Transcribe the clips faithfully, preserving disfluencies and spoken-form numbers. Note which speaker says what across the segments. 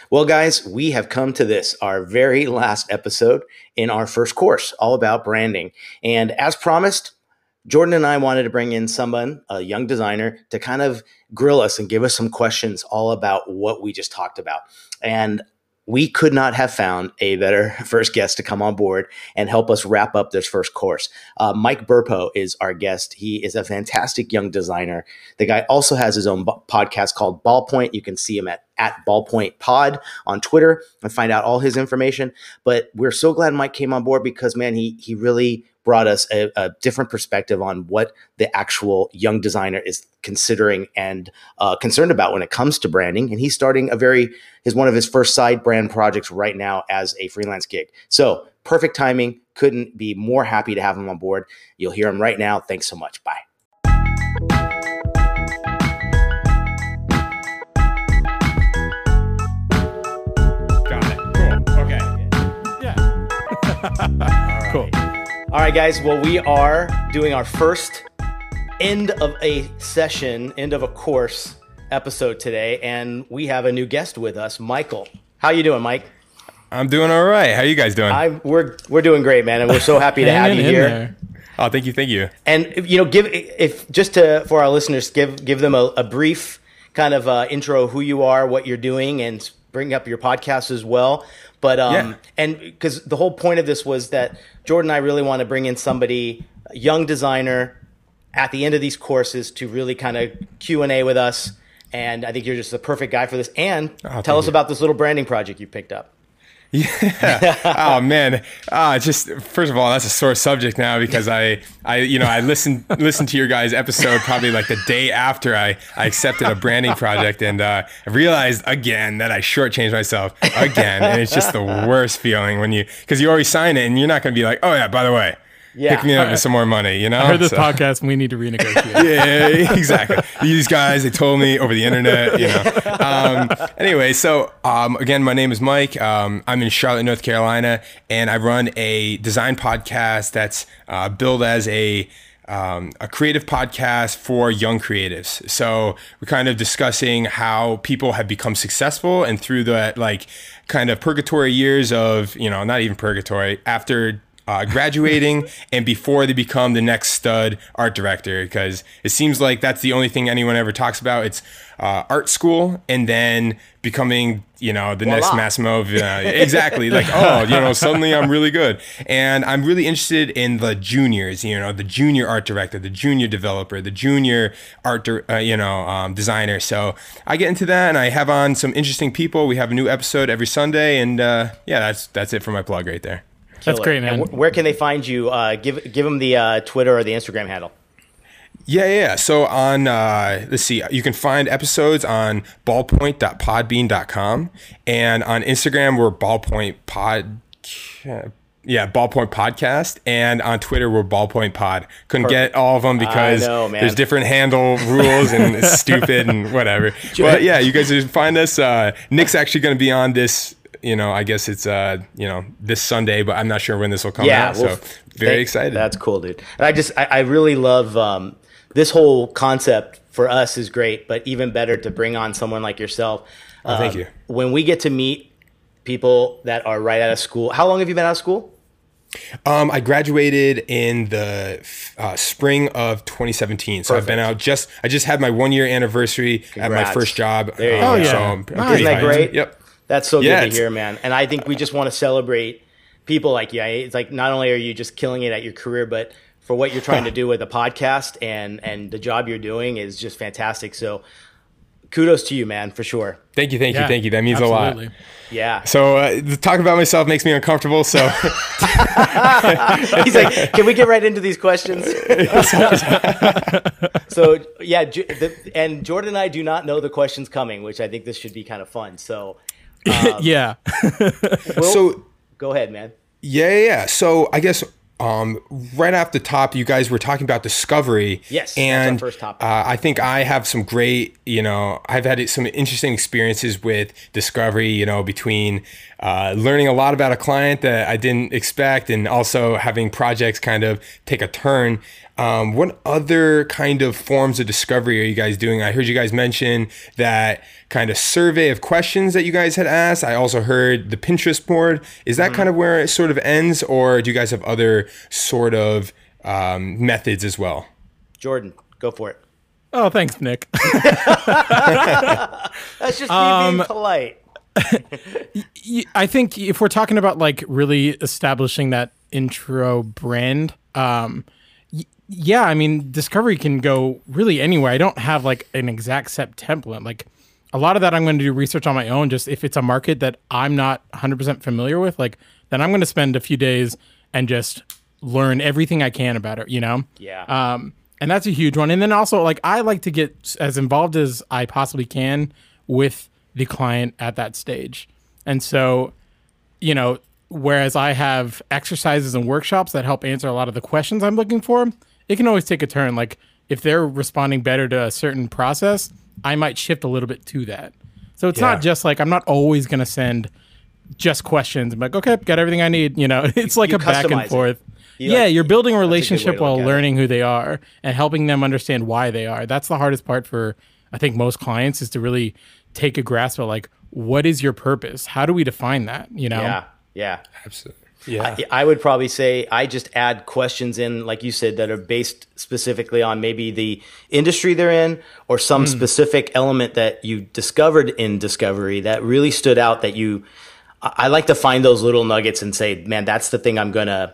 Speaker 1: Well, guys, we have come to this, our very last episode in our first course, all about branding. And as promised, Jordan and I wanted to bring in someone, a young designer, to kind of grill us and give us some questions all about what we just talked about. And we could not have found a better first guest to come on board and help us wrap up this first course. Uh, Mike Burpo is our guest. He is a fantastic young designer. The guy also has his own b- podcast called Ballpoint. You can see him at, at Ballpoint Pod on Twitter and find out all his information. But we're so glad Mike came on board because, man, he he really brought us a, a different perspective on what the actual young designer is considering and uh, concerned about when it comes to branding. And he's starting a very, is one of his first side brand projects right now as a freelance gig. So perfect timing. Couldn't be more happy to have him on board. You'll hear him right now. Thanks so much. Bye.
Speaker 2: Got it. Cool. Okay. Yeah.
Speaker 1: Cool. All right, guys. Well, we are doing our first end of a session, end of a course episode today, and we have a new guest with us, Michael. How you doing, Mike?
Speaker 2: I'm doing all right. How you guys doing?
Speaker 1: I we're we're doing great, man, and we're so happy to have you here. There.
Speaker 2: Oh, thank you, thank you.
Speaker 1: And you know, give if just to for our listeners, give give them a, a brief kind of uh, intro of who you are, what you're doing, and bring up your podcast as well. But um, yeah. and because the whole point of this was that Jordan and I really want to bring in somebody, a young designer, at the end of these courses to really kind of Q and A with us. And I think you're just the perfect guy for this. And oh, tell us you. about this little branding project you picked up.
Speaker 2: Yeah. Oh man. Uh, just first of all, that's a sore subject now because I, I, you know, I listened listened to your guys' episode probably like the day after I, I accepted a branding project, and uh, I realized again that I shortchanged myself again, and it's just the worst feeling when you because you always sign it and you're not going to be like, oh yeah, by the way. Yeah. Pick me up with some more money, you know?
Speaker 3: I heard this
Speaker 2: so.
Speaker 3: podcast and we need to renegotiate.
Speaker 2: Yeah, exactly. These guys, they told me over the internet, you know. Um, anyway, so um, again, my name is Mike. Um, I'm in Charlotte, North Carolina, and I run a design podcast that's uh, billed as a Um, a creative podcast for young creatives. So we're kind of discussing how people have become successful and through that like kind of purgatory years of, you know, not even purgatory, after Uh, graduating and before they become the next stud art director, because it seems like that's the only thing anyone ever talks about. It's uh, art school and then becoming, you know, the Voila. next Massimo. Uh, exactly. Like, oh, you know, suddenly I'm really good. And I'm really interested in the juniors, you know, the junior art director, the junior developer, the junior art, uh, you know, um, designer. So I get into that and I have on some interesting people. We have a new episode every Sunday. And uh, yeah, that's that's it for my plug right there.
Speaker 3: That's great, man.
Speaker 1: And where can they find you? Uh, give give them the uh, Twitter or the Instagram handle.
Speaker 2: Yeah, yeah. So on, uh, let's see, you can find episodes on ballpoint dot podbean dot com, and on Instagram we're ballpoint pod, yeah, ballpoint podcast, and on Twitter we're ballpoint pod. Couldn't Perfect. get all of them because know, there's different handle rules and it's stupid and whatever. But yeah, you guys just find us. Uh, Nick's actually going to be on this. You know, I guess it's, uh, you know, this Sunday, but I'm not sure when this will come
Speaker 1: yeah,
Speaker 2: out.
Speaker 1: Well,
Speaker 2: so very
Speaker 1: they,
Speaker 2: excited.
Speaker 1: That's cool, dude. And I just, I, I really love um, this whole concept for us is great, but even better to bring on someone like yourself.
Speaker 2: Oh, um, thank you.
Speaker 1: When we get to meet people that are right out of school, how long have you been out of school?
Speaker 2: Um, I graduated in the uh, spring of twenty seventeen. So Perfect. I've been out just, I just had my one year anniversary Congrats. at my first job.
Speaker 1: There you
Speaker 2: um,
Speaker 1: go.
Speaker 3: Oh, yeah.
Speaker 2: So I'm, I'm
Speaker 1: Isn't that great?
Speaker 2: Yep.
Speaker 1: That's so good
Speaker 2: yeah,
Speaker 1: to hear, man. And I think we just want to celebrate people like you. It's like not only are you just killing it at your career, but for what you're trying to do with the podcast and and the job you're doing is just fantastic. So kudos to you, man, for sure.
Speaker 2: Thank you, thank
Speaker 3: yeah,
Speaker 2: you, thank you. That means
Speaker 3: absolutely.
Speaker 2: a lot.
Speaker 1: Yeah.
Speaker 2: So uh, talking about myself makes me uncomfortable. So
Speaker 1: he's like, "Can we get right into these questions?" So yeah, the, and Jordan and I do not know the questions coming, which I think this should be kind of fun. So
Speaker 3: um, yeah.
Speaker 1: We'll,
Speaker 2: so
Speaker 1: go ahead, man.
Speaker 2: Yeah, yeah, yeah. So I guess. Um, right off the top, you guys were talking about discovery.
Speaker 1: Yes,
Speaker 2: and
Speaker 1: that's our first topic.
Speaker 2: Uh, I think I have some great, you know, I've had some interesting experiences with discovery, you know, between uh, learning a lot about a client that I didn't expect and also having projects kind of take a turn. Um, what other kind of forms of discovery are you guys doing? I heard you guys mention that kind of survey of questions that you guys had asked. I also heard the Pinterest board. Is that mm-hmm. kind of where it sort of ends, or do you guys have other sort of um, methods as well?
Speaker 1: Jordan, go for it.
Speaker 3: Oh, thanks, Nick.
Speaker 1: That's just me um, being polite.
Speaker 3: I think if we're talking about like really establishing that intro brand, um, yeah, I mean, discovery can go really anywhere. I don't have like an exact set template. Like a lot of that I'm going to do research on my own. Just if it's a market that I'm not one hundred percent familiar with, like then I'm going to spend a few days and just learn everything I can about it, you know?
Speaker 1: Yeah.
Speaker 3: Um, and that's a huge one. And then also like I like to get as involved as I possibly can with the client at that stage. And so, you know, whereas I have exercises and workshops that help answer a lot of the questions I'm looking for, it can always take a turn. Like if they're responding better to a certain process, I might shift a little bit to that. So it's yeah. not just like, I'm not always going to send just questions. I'm like, okay, got everything I need. You know, it's like
Speaker 1: you
Speaker 3: a back and forth.
Speaker 1: You
Speaker 3: yeah,
Speaker 1: like,
Speaker 3: you're building a relationship
Speaker 1: a
Speaker 3: while learning who they are and helping them understand why they are. That's the hardest part for, I think, most clients, is to really take a grasp of like, what is your purpose? How do we define that? You know?
Speaker 1: Yeah, yeah.
Speaker 2: Absolutely. Yeah.
Speaker 1: I, I would probably say I just add questions in, like you said, that are based specifically on maybe the industry they're in or some mm. specific element that you discovered in discovery that really stood out that you, I like to find those little nuggets and say, man, that's the thing I'm going to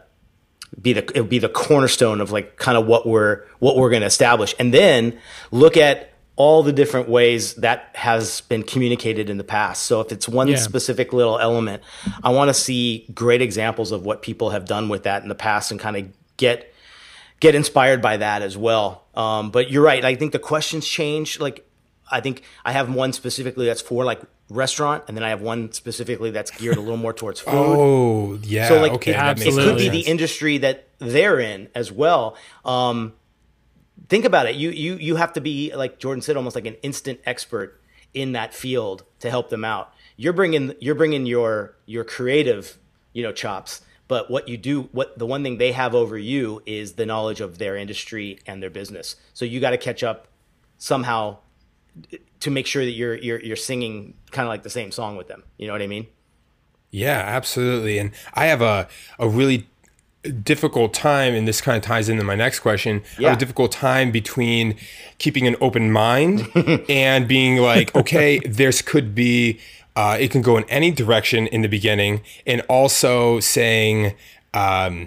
Speaker 1: be the, it'll be the cornerstone of like kind of what we're, what we're going to establish. And then look at all the different ways that has been communicated in the past. So if it's one yeah. specific little element, I want to see great examples of what people have done with that in the past and kind of get get inspired by that as well. Um, but you're right. I think the questions change. Like I think I have one specifically that's for like restaurant, and then I have one specifically that's geared a little more towards food.
Speaker 2: Oh, yeah.
Speaker 1: So like
Speaker 2: okay,
Speaker 1: it, it could be the industry that they're in as well. Um, Think about it. You you you have to be, like Jordan said, almost like an instant expert in that field to help them out. You're bringing you're bringing your your creative, you know, chops. But what you do, what the one thing they have over you is the knowledge of their industry and their business. So you got to catch up somehow to make sure that you're you're you're singing kind of like the same song with them. You know what I mean?
Speaker 2: Yeah, absolutely. And I have a a really difficult time, and this kind of ties into my next question. Yeah. I have a difficult time between keeping an open mind and being like, okay, there's could be, uh, it can go in any direction in the beginning, and also saying, um,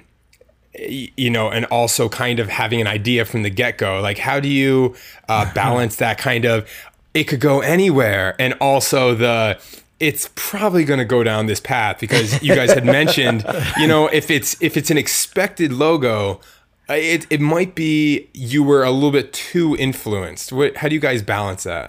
Speaker 2: you know, and also kind of having an idea from the get-go. Like, how do you uh, balance that kind of, it could go anywhere, and also the, it's probably going to go down this path, because you guys had mentioned, you know, if it's if it's an expected logo, it it might be you were a little bit too influenced. What, how do you guys balance that?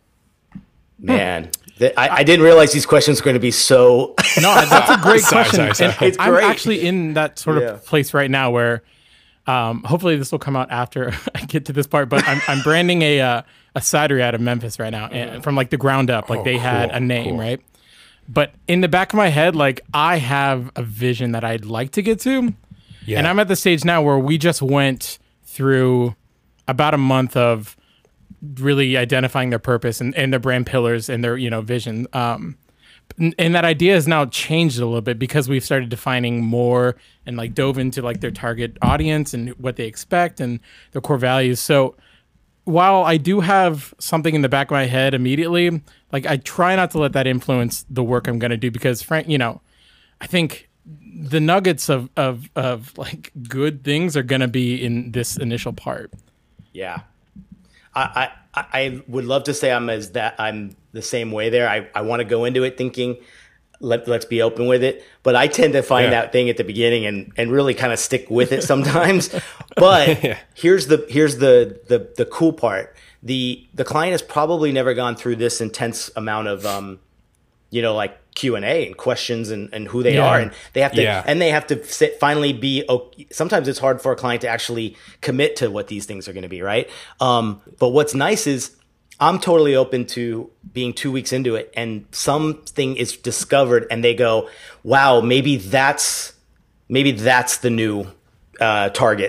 Speaker 1: Man, th- I, I didn't realize these questions were going to be so.
Speaker 3: No, that's a great
Speaker 2: sorry,
Speaker 3: question.
Speaker 2: Sorry, sorry.
Speaker 3: And
Speaker 1: it's
Speaker 3: I'm
Speaker 1: great.
Speaker 3: actually in that sort of
Speaker 1: Yeah.
Speaker 3: place right now where, um, hopefully this will come out after I get to this part. But I'm I'm branding a uh, a cidery out of Memphis right now, and from like the ground up. Like
Speaker 2: Oh,
Speaker 3: they had
Speaker 2: cool,
Speaker 3: a name,
Speaker 2: cool.
Speaker 3: right? But in the back of my head, like I have a vision that I'd like to get to.
Speaker 2: Yeah.
Speaker 3: And I'm at the stage now where we just went through about a month of really identifying their purpose and, and their brand pillars and their, you know, vision. Um, and, and that idea has now changed a little bit because we've started defining more and like dove into like their target audience and what they expect and their core values. So while I do have something in the back of my head immediately, like I try not to let that influence the work I'm going to do, because frank, you know, I think the nuggets of, of, of like good things are going to be in this initial part.
Speaker 1: Yeah. I, I, I would love to say I'm as that I'm the same way there. I, I want to go into it thinking, let, let's be open with it. But I tend to find
Speaker 2: Yeah.
Speaker 1: that thing at the beginning and, and really kind of stick with it sometimes. But
Speaker 2: Yeah.
Speaker 1: here's the here's the, the the cool part. The the client has probably never gone through this intense amount of um, you know, like Q and A and questions and, and who they
Speaker 3: Yeah.
Speaker 1: are, and they have to
Speaker 2: Yeah.
Speaker 1: and they have to sit, finally be okay. Sometimes it's hard for a client to actually commit to what these things are going to be, right? Um, but what's nice is I'm totally open to being two weeks into it and something is discovered and they go, wow, maybe that's maybe that's the new uh, target.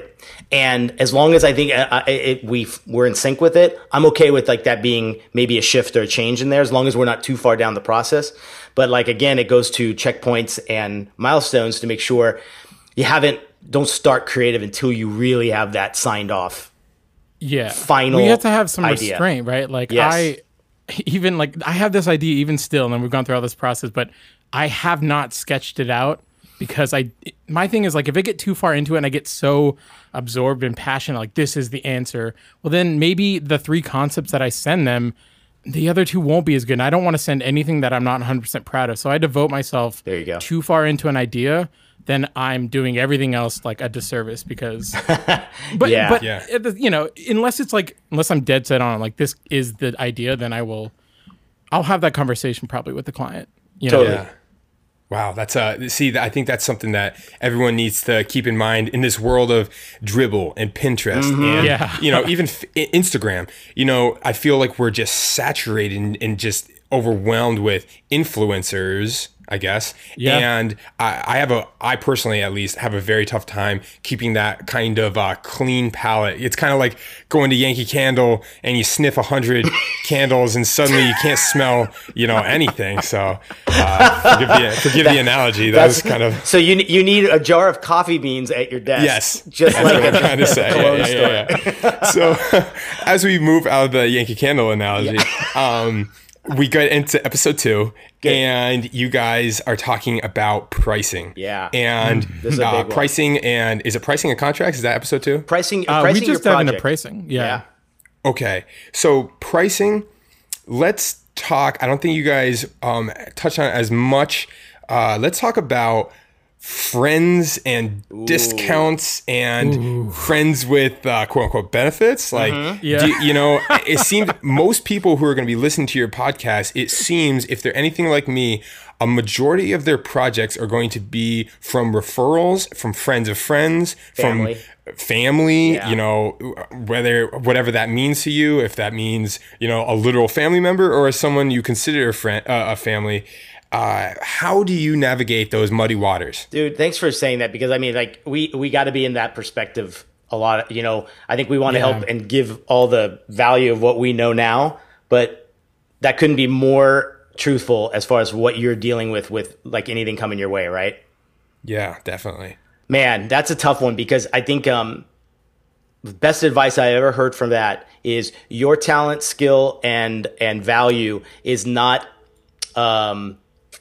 Speaker 1: And as long as I think uh, it, we we're in sync with it, I'm okay with like that being maybe a shift or a change in there, as long as we're not too far down the process. But like again, it goes to checkpoints and milestones to make sure you haven't don't start creative until you really have that signed off.
Speaker 3: Yeah,
Speaker 1: final.
Speaker 3: We have to have some
Speaker 1: idea.
Speaker 3: restraint, right? Like
Speaker 1: Yes.
Speaker 3: I even like I have this idea even still, and then we've gone through all this process, but I have not sketched it out. Because I, my thing is like, if I get too far into it and I get so absorbed and passionate, like this is the answer, well, then maybe the three concepts that I send them, the other two won't be as good. And I don't want to send anything that I'm not one hundred percent proud of. So I devote myself
Speaker 1: There you go.
Speaker 3: too far into an idea, then I'm doing everything else like a disservice because, but,
Speaker 1: Yeah.
Speaker 3: but
Speaker 2: Yeah.
Speaker 3: uh, you know, unless it's like, unless I'm dead set on like, this is the idea, then I will, I'll have that conversation probably with the client. You know?
Speaker 1: Totally.
Speaker 2: Yeah. Wow, that's uh see I think that's something that everyone needs to keep in mind in this world of Dribbble and Pinterest and
Speaker 3: Yeah.
Speaker 2: you know even f- Instagram. You know, I feel like we're just saturated and, and just overwhelmed with influencers, I guess.
Speaker 3: Yeah.
Speaker 2: And I, I have a, I personally at least have a very tough time keeping that kind of uh, clean palette. It's kind of like going to Yankee Candle and you sniff a hundred candles and suddenly you can't smell, you know, anything. So uh, forgive the, forgive the analogy. That was kind of.
Speaker 1: So you you need a jar of coffee beans at your desk.
Speaker 2: Yes,
Speaker 1: just
Speaker 2: that's
Speaker 1: like
Speaker 2: what
Speaker 1: a
Speaker 2: I'm trying to say.
Speaker 1: cologne
Speaker 2: Yeah, yeah, yeah, yeah. So as we move out of the Yankee Candle analogy, um, we get into episode two,
Speaker 1: Good.
Speaker 2: and you guys are talking about pricing.
Speaker 1: Yeah.
Speaker 2: and
Speaker 1: This is a
Speaker 2: uh,
Speaker 1: big one.
Speaker 2: pricing and is it pricing and contracts? Is that episode two?
Speaker 1: Pricing,
Speaker 3: Uh,
Speaker 1: pricing
Speaker 3: we just
Speaker 1: your
Speaker 3: dive into
Speaker 1: project.
Speaker 3: pricing. Yeah.
Speaker 1: Yeah.
Speaker 2: Okay, so pricing. Let's talk. I don't think you guys um, touched on it as much. Uh, let's talk about friends and discounts and friends with uh, quote unquote benefits. Like,
Speaker 3: Yeah.
Speaker 2: do, you know, it seems most people who are going to be listening to your podcast, it seems if they're anything like me, a majority of their projects are going to be from referrals, from friends of friends,
Speaker 1: Family.
Speaker 2: from family,
Speaker 1: Yeah.
Speaker 2: you know, whether whatever that means to you, if that means, you know, a literal family member or someone you consider a friend, uh, a family. Uh, how do you navigate those muddy waters?
Speaker 1: Dude, thanks for saying that, because I mean, like we we got to be in that perspective a lot. You know, I think we want to
Speaker 3: Yeah.
Speaker 1: help and give all the value of what we know now, but that couldn't be more truthful as far as what you're dealing with with like anything coming your way, right?
Speaker 2: Yeah, definitely.
Speaker 1: Man, that's a tough one, because I think um, the best advice I ever heard from that is your talent, skill, and and value is not um,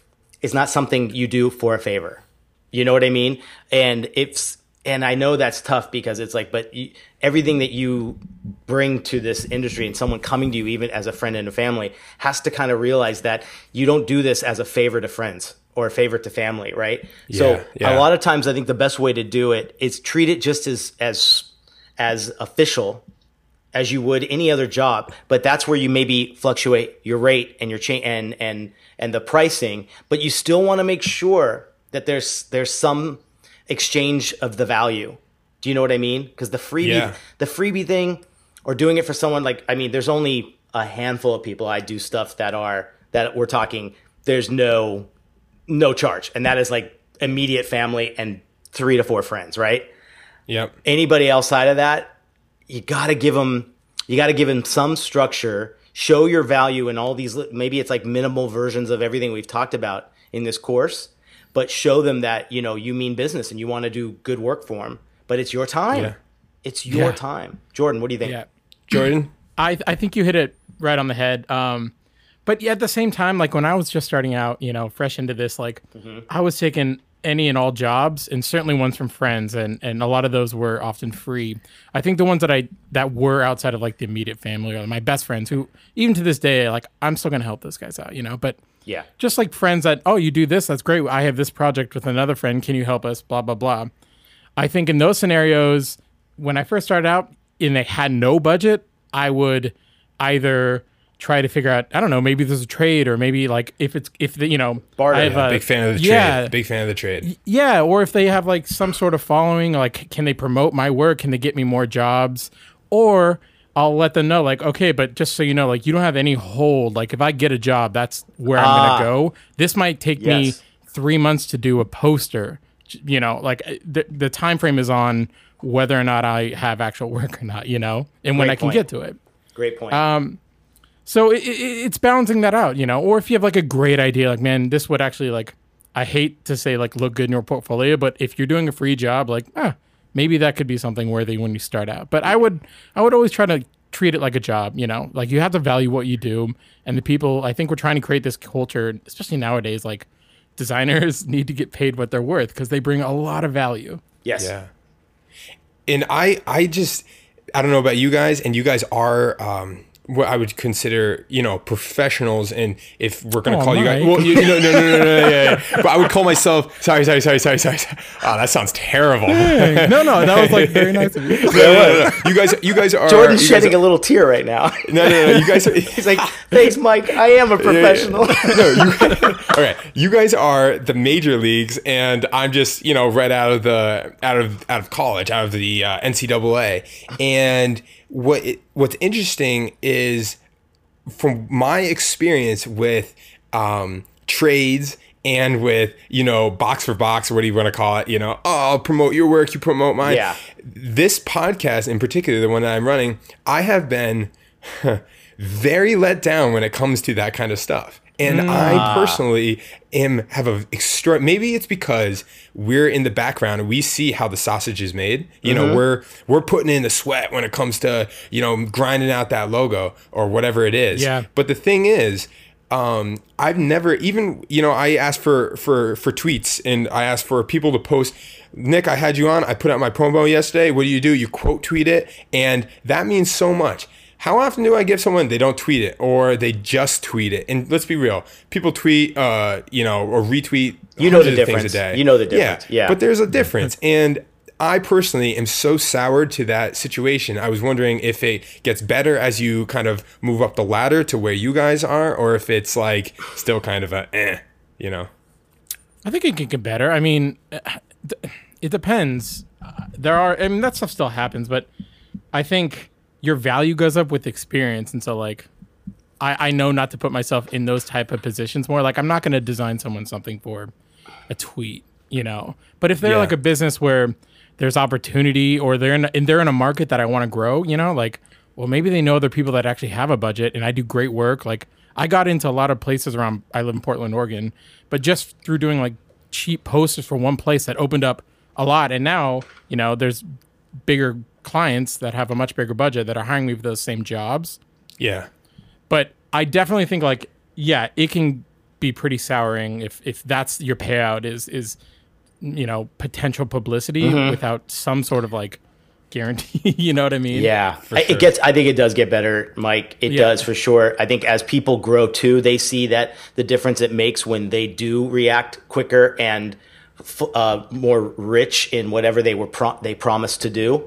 Speaker 1: is not something you do for a favor. You know what I mean? And it's and I know that's tough, because it's like, but you, everything that you bring to this industry and someone coming to you, even as a friend and a family, has to kind of realize that you don't do this as a favor to friends or a favor to family, right?
Speaker 2: Yeah,
Speaker 1: so
Speaker 2: yeah.
Speaker 1: a lot of times I think the best way to do it is treat it just as as as official as you would any other job, but that's where you maybe fluctuate your rate and your chain and and and the pricing, but you still want to make sure that there's there's some exchange of the value. Do you know what I mean? Because the freebie
Speaker 2: Yeah.
Speaker 1: the freebie thing, or doing it for someone, like, I mean, there's only a handful of people I do stuff that are that we're talking there's no no charge, and that is like immediate family and three to four friends, right?
Speaker 2: Yep.
Speaker 1: Anybody outside of that, you got to give them you got to give them some structure, show your value in all these, maybe it's like minimal versions of everything we've talked about in this course, but show them that, you know, you mean business and you want to do good work for them, but it's your time.
Speaker 2: Yeah.
Speaker 1: It's your
Speaker 3: Yeah.
Speaker 1: time. Jordan, what do you think?
Speaker 3: Yeah.
Speaker 2: Jordan?
Speaker 3: I I think you hit it right on the head. Um, but yeah, at the same time, like when I was just starting out, you know, fresh into this, like I was taking any and all jobs, and certainly ones from friends, and and a lot of those were often free. I think the ones that I that were outside of like the immediate family or my best friends, who even to this day, like I'm still gonna help those guys out, you know. But
Speaker 1: Yeah.
Speaker 3: just like friends that, oh, you do this, that's great. I have this project with another friend. Can you help us? Blah blah blah. I think in those scenarios, when I first started out and they had no budget, I would either try to figure out, I don't know, maybe there's a trade, or maybe like if it's if the you know
Speaker 1: Barter.
Speaker 3: I have
Speaker 2: Yeah,
Speaker 3: a-
Speaker 2: big fan of the
Speaker 3: yeah,
Speaker 2: trade. Big fan of the trade.
Speaker 3: yeah, or if they have like some sort of following, like can they promote my work? Can they get me more jobs? Or I'll let them know, like, okay, but just so you know, like you don't have any hold. Like if I get a job, that's where I'm
Speaker 1: Ah.
Speaker 3: gonna go. This might take me
Speaker 1: Yes.
Speaker 3: three months to do a poster. You know, like the the time frame is on whether or not I have actual work or not, you know, and when
Speaker 1: Great
Speaker 3: I can
Speaker 1: point.
Speaker 3: get to it.
Speaker 1: Great point.
Speaker 3: Um, so it, it, it's balancing that out, you know, or if you have like a great idea, like, man, this would actually like, I hate to say like look good in your portfolio, but if you're doing a free job, like, ah, maybe that could be something worthy when you start out. But I would, I would always try to treat it like a job, you know, like you have to value what you do. And the people, I think we're trying to create this culture, especially nowadays, like designers need to get paid what they're worth because they bring a lot of value.
Speaker 1: Yes.
Speaker 2: Yeah. And I, I just, I don't know about you guys, and you guys are, um, what I would consider, you know, professionals. And if we're going to
Speaker 3: Oh,
Speaker 2: call you guys,
Speaker 3: Mike.
Speaker 2: well, you, you know, no, no, no, no, no, yeah, yeah. But I would call myself, sorry, sorry, sorry, sorry, sorry. Oh, that sounds terrible.
Speaker 3: Hey, no, no, that was like very nice of you.
Speaker 2: No, no, no, no. You guys, you guys are.
Speaker 1: Jordan's
Speaker 2: you guys
Speaker 1: shedding
Speaker 2: are,
Speaker 1: a little tear right now.
Speaker 2: No, no, no. You guys are.
Speaker 1: He's like, thanks, Mike. I am a professional.
Speaker 2: No, you, all right. You guys are the major leagues, and I'm just, you know, right out of the out of out of college, out of the uh, N C double A. And what it, what's interesting is, from my experience with um, trades and with, you know, box for box, or what do you want to call it? You know, oh, I'll promote your work, you promote mine.
Speaker 1: Yeah.
Speaker 2: This podcast in particular, the one that I'm running, I have been very let down when it comes to that kind of stuff. And I personally am have a extra. Maybe it's because we're in the background and we see how the sausage is made. You know, we're we're putting in the sweat when it comes to, you know, grinding out that logo or whatever it is.
Speaker 3: Yeah.
Speaker 2: But the thing is, um, I've never even, you know, I asked for for for tweets, and I asked for people to post. Nick, I had you on. I put out my promo yesterday. What do you do? You quote tweet it, and that means so much. How often do I give someone they don't tweet it, or they just tweet it? And let's be real, people tweet, uh, you know, or retweet.
Speaker 1: You know the
Speaker 2: hundreds of things
Speaker 1: difference.
Speaker 2: a day.
Speaker 1: You know the difference. Yeah.
Speaker 2: But there's a difference, and I personally am so soured to that situation. I was wondering if it gets better as you kind of move up the ladder to where you guys are, or if it's like still kind of a, eh, you know.
Speaker 3: I think it can get better. I mean, it depends. Uh, there are, I mean, that stuff still happens, but I think your value goes up with experience. And so, like, I, I know not to put myself in those type of positions more. Like, I'm not going to design someone something for a tweet, you know. But if they're
Speaker 2: Yeah.
Speaker 3: like a business where there's opportunity, or they're in, and they're in a market that I want to grow, you know, like, well, maybe they know other people that actually have a budget, and I do great work. Like, I got into a lot of places around, I live in Portland, Oregon, but just through doing like cheap posters for one place that opened up a lot. And now, you know, there's bigger clients that have a much bigger budget that are hiring me for those same jobs.
Speaker 2: Yeah.
Speaker 3: But I definitely think, like, yeah, it can be pretty souring if if that's your payout is is you know, potential publicity without some sort of like guarantee. You know what I mean?
Speaker 1: Yeah, I-
Speaker 2: sure.
Speaker 1: it gets. I think it does get better, Mike. It
Speaker 3: Yeah.
Speaker 1: does for sure. I think as people grow too, they see that the difference it makes when they do react quicker and f- uh, more rich in whatever they were pro- they promised to do.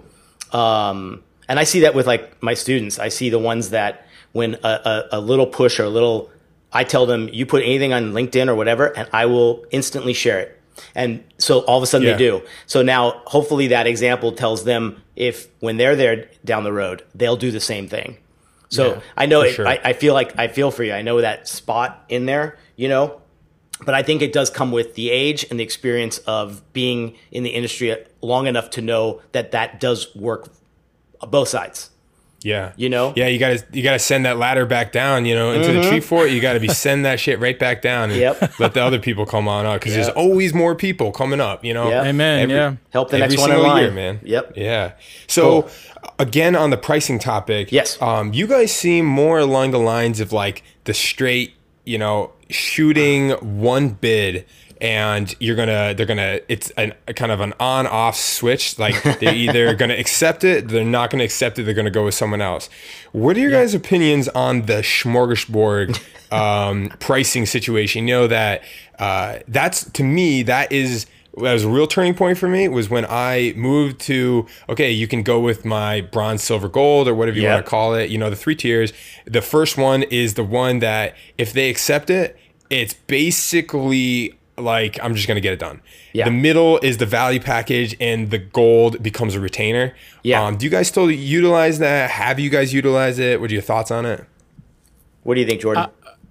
Speaker 1: Um, and I see that with like my students. I see the ones that when a, a, a little push or a little, I tell them, you put anything on LinkedIn or whatever, and I will instantly share it. And so all of a sudden
Speaker 2: Yeah.
Speaker 1: they do. So now hopefully that example tells them, if when they're there down the road, they'll do the same thing. So
Speaker 2: Yeah,
Speaker 1: I know
Speaker 2: for
Speaker 1: it,
Speaker 2: sure.
Speaker 1: I, I feel like I feel for you. I know that spot in there, you know, but I think it does come with the age and the experience of being in the industry long enough to know that that does work both sides.
Speaker 2: Yeah.
Speaker 1: You know?
Speaker 2: Yeah, you gotta you gotta send that ladder back down, you know, into the tree fort. You gotta be send that shit right back down and
Speaker 1: Yep.
Speaker 2: let the other people come on up, because
Speaker 1: Yep.
Speaker 2: there's always more people coming up, you know.
Speaker 1: Yep.
Speaker 3: Amen.
Speaker 2: Every-
Speaker 3: yeah.
Speaker 1: Help the
Speaker 2: Every
Speaker 1: next one in
Speaker 2: single
Speaker 1: line.
Speaker 2: year, man.
Speaker 1: Yep.
Speaker 2: Yeah. So
Speaker 1: Cool.
Speaker 2: again, on the pricing topic,
Speaker 1: Yes.
Speaker 2: um, you guys seem more along the lines of like the straight, you know, shooting one bid, and you're gonna they're gonna it's an, a kind of an on off switch. Like they're either gonna accept it, they're not gonna accept it, they're gonna go with someone else. What are your guys' opinions on the smorgasbord um, pricing situation? You know that uh, that's, to me, that is that was a real turning point for me, was when I moved to, okay, you can go with my bronze, silver, gold, or whatever you
Speaker 1: Yeah.
Speaker 2: want to call it, you know, the three tiers. The first one is the one that if they accept it, it's basically like, I'm just going to get it done.
Speaker 1: Yeah.
Speaker 2: The middle is the value package, and the gold becomes a retainer.
Speaker 1: Yeah.
Speaker 2: Um, do you guys still utilize that? Have you guys utilized it? What are your thoughts on it?
Speaker 1: What do you think, Jordan?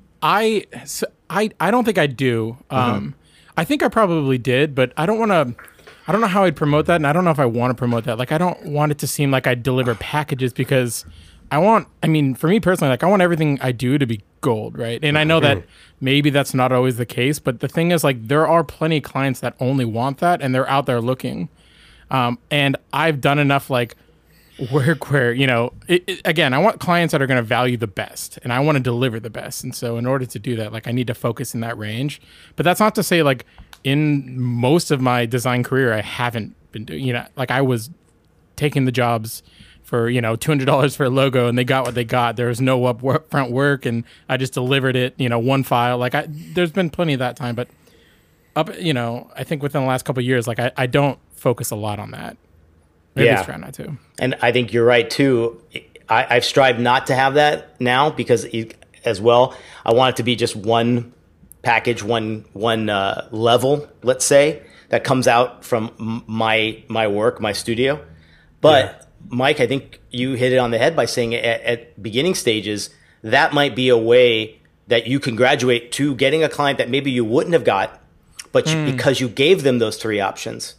Speaker 3: I, so I, I don't think I do. Um, I think I probably did, but I don't want to. I don't know how I'd promote that, and I don't know if I want to promote that. Like, I don't want it to seem like I deliver packages because I want, I mean, for me personally, like, I want everything I do to be gold, right? And I know that maybe that's not always the case, but the thing is, like, there are plenty of clients that only want that, and they're out there looking. Um, and I've done enough, like, work where, you know, it, it, again, I want clients that are going to value the best, and I want to deliver the best. And so in order to do that, like, I need to focus in that range. But that's not to say, like, in most of my design career, I haven't been doing, you know, like, I was taking the jobs for, you know, two hundred dollars for a logo, and they got what they got. There was no up work, front work, and I just delivered it, you know, one file. Like, I, there's been plenty of that time, but up, you know, I think within the last couple of years, like, I, I don't focus a lot on that. Maybe
Speaker 1: yeah.
Speaker 3: it's try not to.
Speaker 1: And I think you're right too. I, I've strived not to have that now because it, as well, I want it to be just one package, one one uh, level, let's say, that comes out from my my work, my studio. But yeah. Mike, I think you hit it on the head by saying at, at beginning stages, that might be a way that you can graduate to getting a client that maybe you wouldn't have got, but mm. you, because you gave them those three options.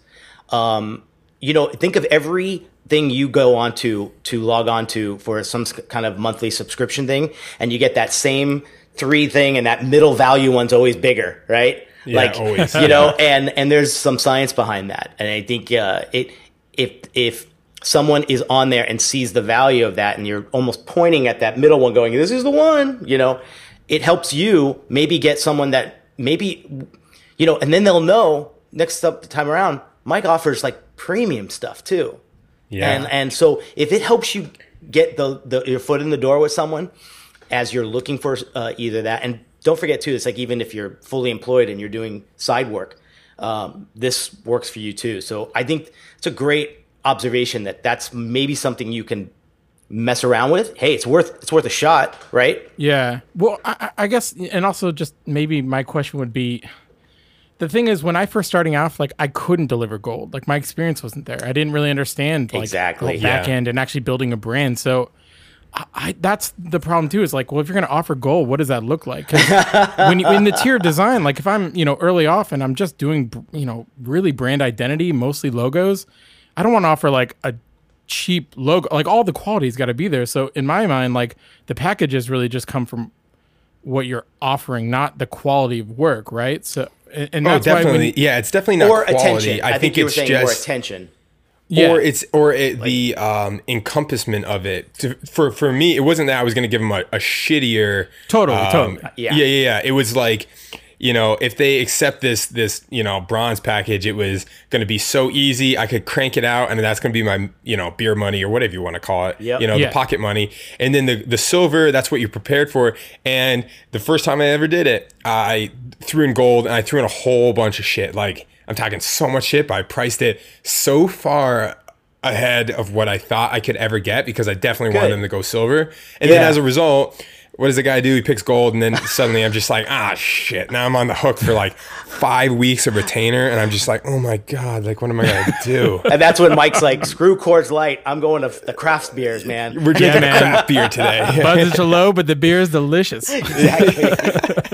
Speaker 1: Um, you know, think of everything you go on to, to log on to for some kind of monthly subscription thing, and you get that same three thing, and that middle value one's always bigger, right?
Speaker 2: Yeah,
Speaker 1: like,
Speaker 2: always.
Speaker 1: You know, and, and there's some science behind that. And I think uh, it if if someone is on there and sees the value of that, and you're almost pointing at that middle one going, this is the one, you know, it helps you maybe get someone that maybe, you know, and then they'll know next up time around, Mike offers like premium stuff too. Yeah. And and so if it helps you get the, the your foot in the door with someone as you're looking for uh, either that, and don't forget too, it's like even if you're fully employed and you're doing side work, um, this works for you too. So I think it's a great observation that that's maybe something you can mess around with. Hey, it's worth it's worth a shot, right?
Speaker 3: Yeah. Well, I, I guess, and also just maybe my question would be, the thing is, when I first starting off, like, I couldn't deliver gold. Like, my experience wasn't there. I didn't really understand like
Speaker 1: exactly
Speaker 3: the back
Speaker 2: yeah.
Speaker 3: end and actually building a brand. So I, I that's the problem too. Is like, well, if you're going to offer gold, what does that look like? 'Cause when you, in the tier design, like if I'm, you know, early off and I'm just doing, you know, really brand identity, mostly logos, I don't want to offer like a cheap logo. Like, all the quality's got to be there. So in my mind, like, the packages really just come from what you're offering, not the quality of work, right? So and, and that's
Speaker 2: oh, definitely,
Speaker 3: why when,
Speaker 2: yeah, it's definitely not
Speaker 1: or
Speaker 2: quality.
Speaker 1: attention. I,
Speaker 2: I
Speaker 1: think,
Speaker 2: think
Speaker 1: you were
Speaker 2: it's
Speaker 1: saying
Speaker 2: just
Speaker 1: more attention.
Speaker 3: Yeah.
Speaker 2: Or it's or it, like, the um, encompassment of it. To, for for me, it wasn't that I was going to give them a, a shittier.
Speaker 3: Totally,
Speaker 2: um,
Speaker 3: totally.
Speaker 2: Yeah. yeah, yeah, yeah. It was like, you know, if they accept this this you know bronze package, it was going to be so easy. I could crank it out, and that's going to be my you know beer money or whatever you want to call it.
Speaker 1: Yep.
Speaker 2: You know,
Speaker 3: yeah.
Speaker 2: the pocket money, and then the the silver. That's what you're prepared for. And the first time I ever did it, I threw in gold, and I threw in a whole bunch of shit. Like, I'm talking so much shit, but I priced it so far ahead of what I thought I could ever get, because I definitely
Speaker 1: Good.
Speaker 2: wanted them to go silver. And
Speaker 1: Yeah.
Speaker 2: then as a result, what does the guy do? He picks gold, and then suddenly I'm just like, ah, shit. Now I'm on the hook for like five weeks of retainer, and I'm just like, oh my God, like, what am I gonna do?
Speaker 1: And that's when Mike's like, screw Coors Light. I'm going to the craft beers, man.
Speaker 2: We're drinking
Speaker 3: man.
Speaker 2: craft beer today.
Speaker 3: budgets are low, but the beer is delicious.
Speaker 1: Exactly.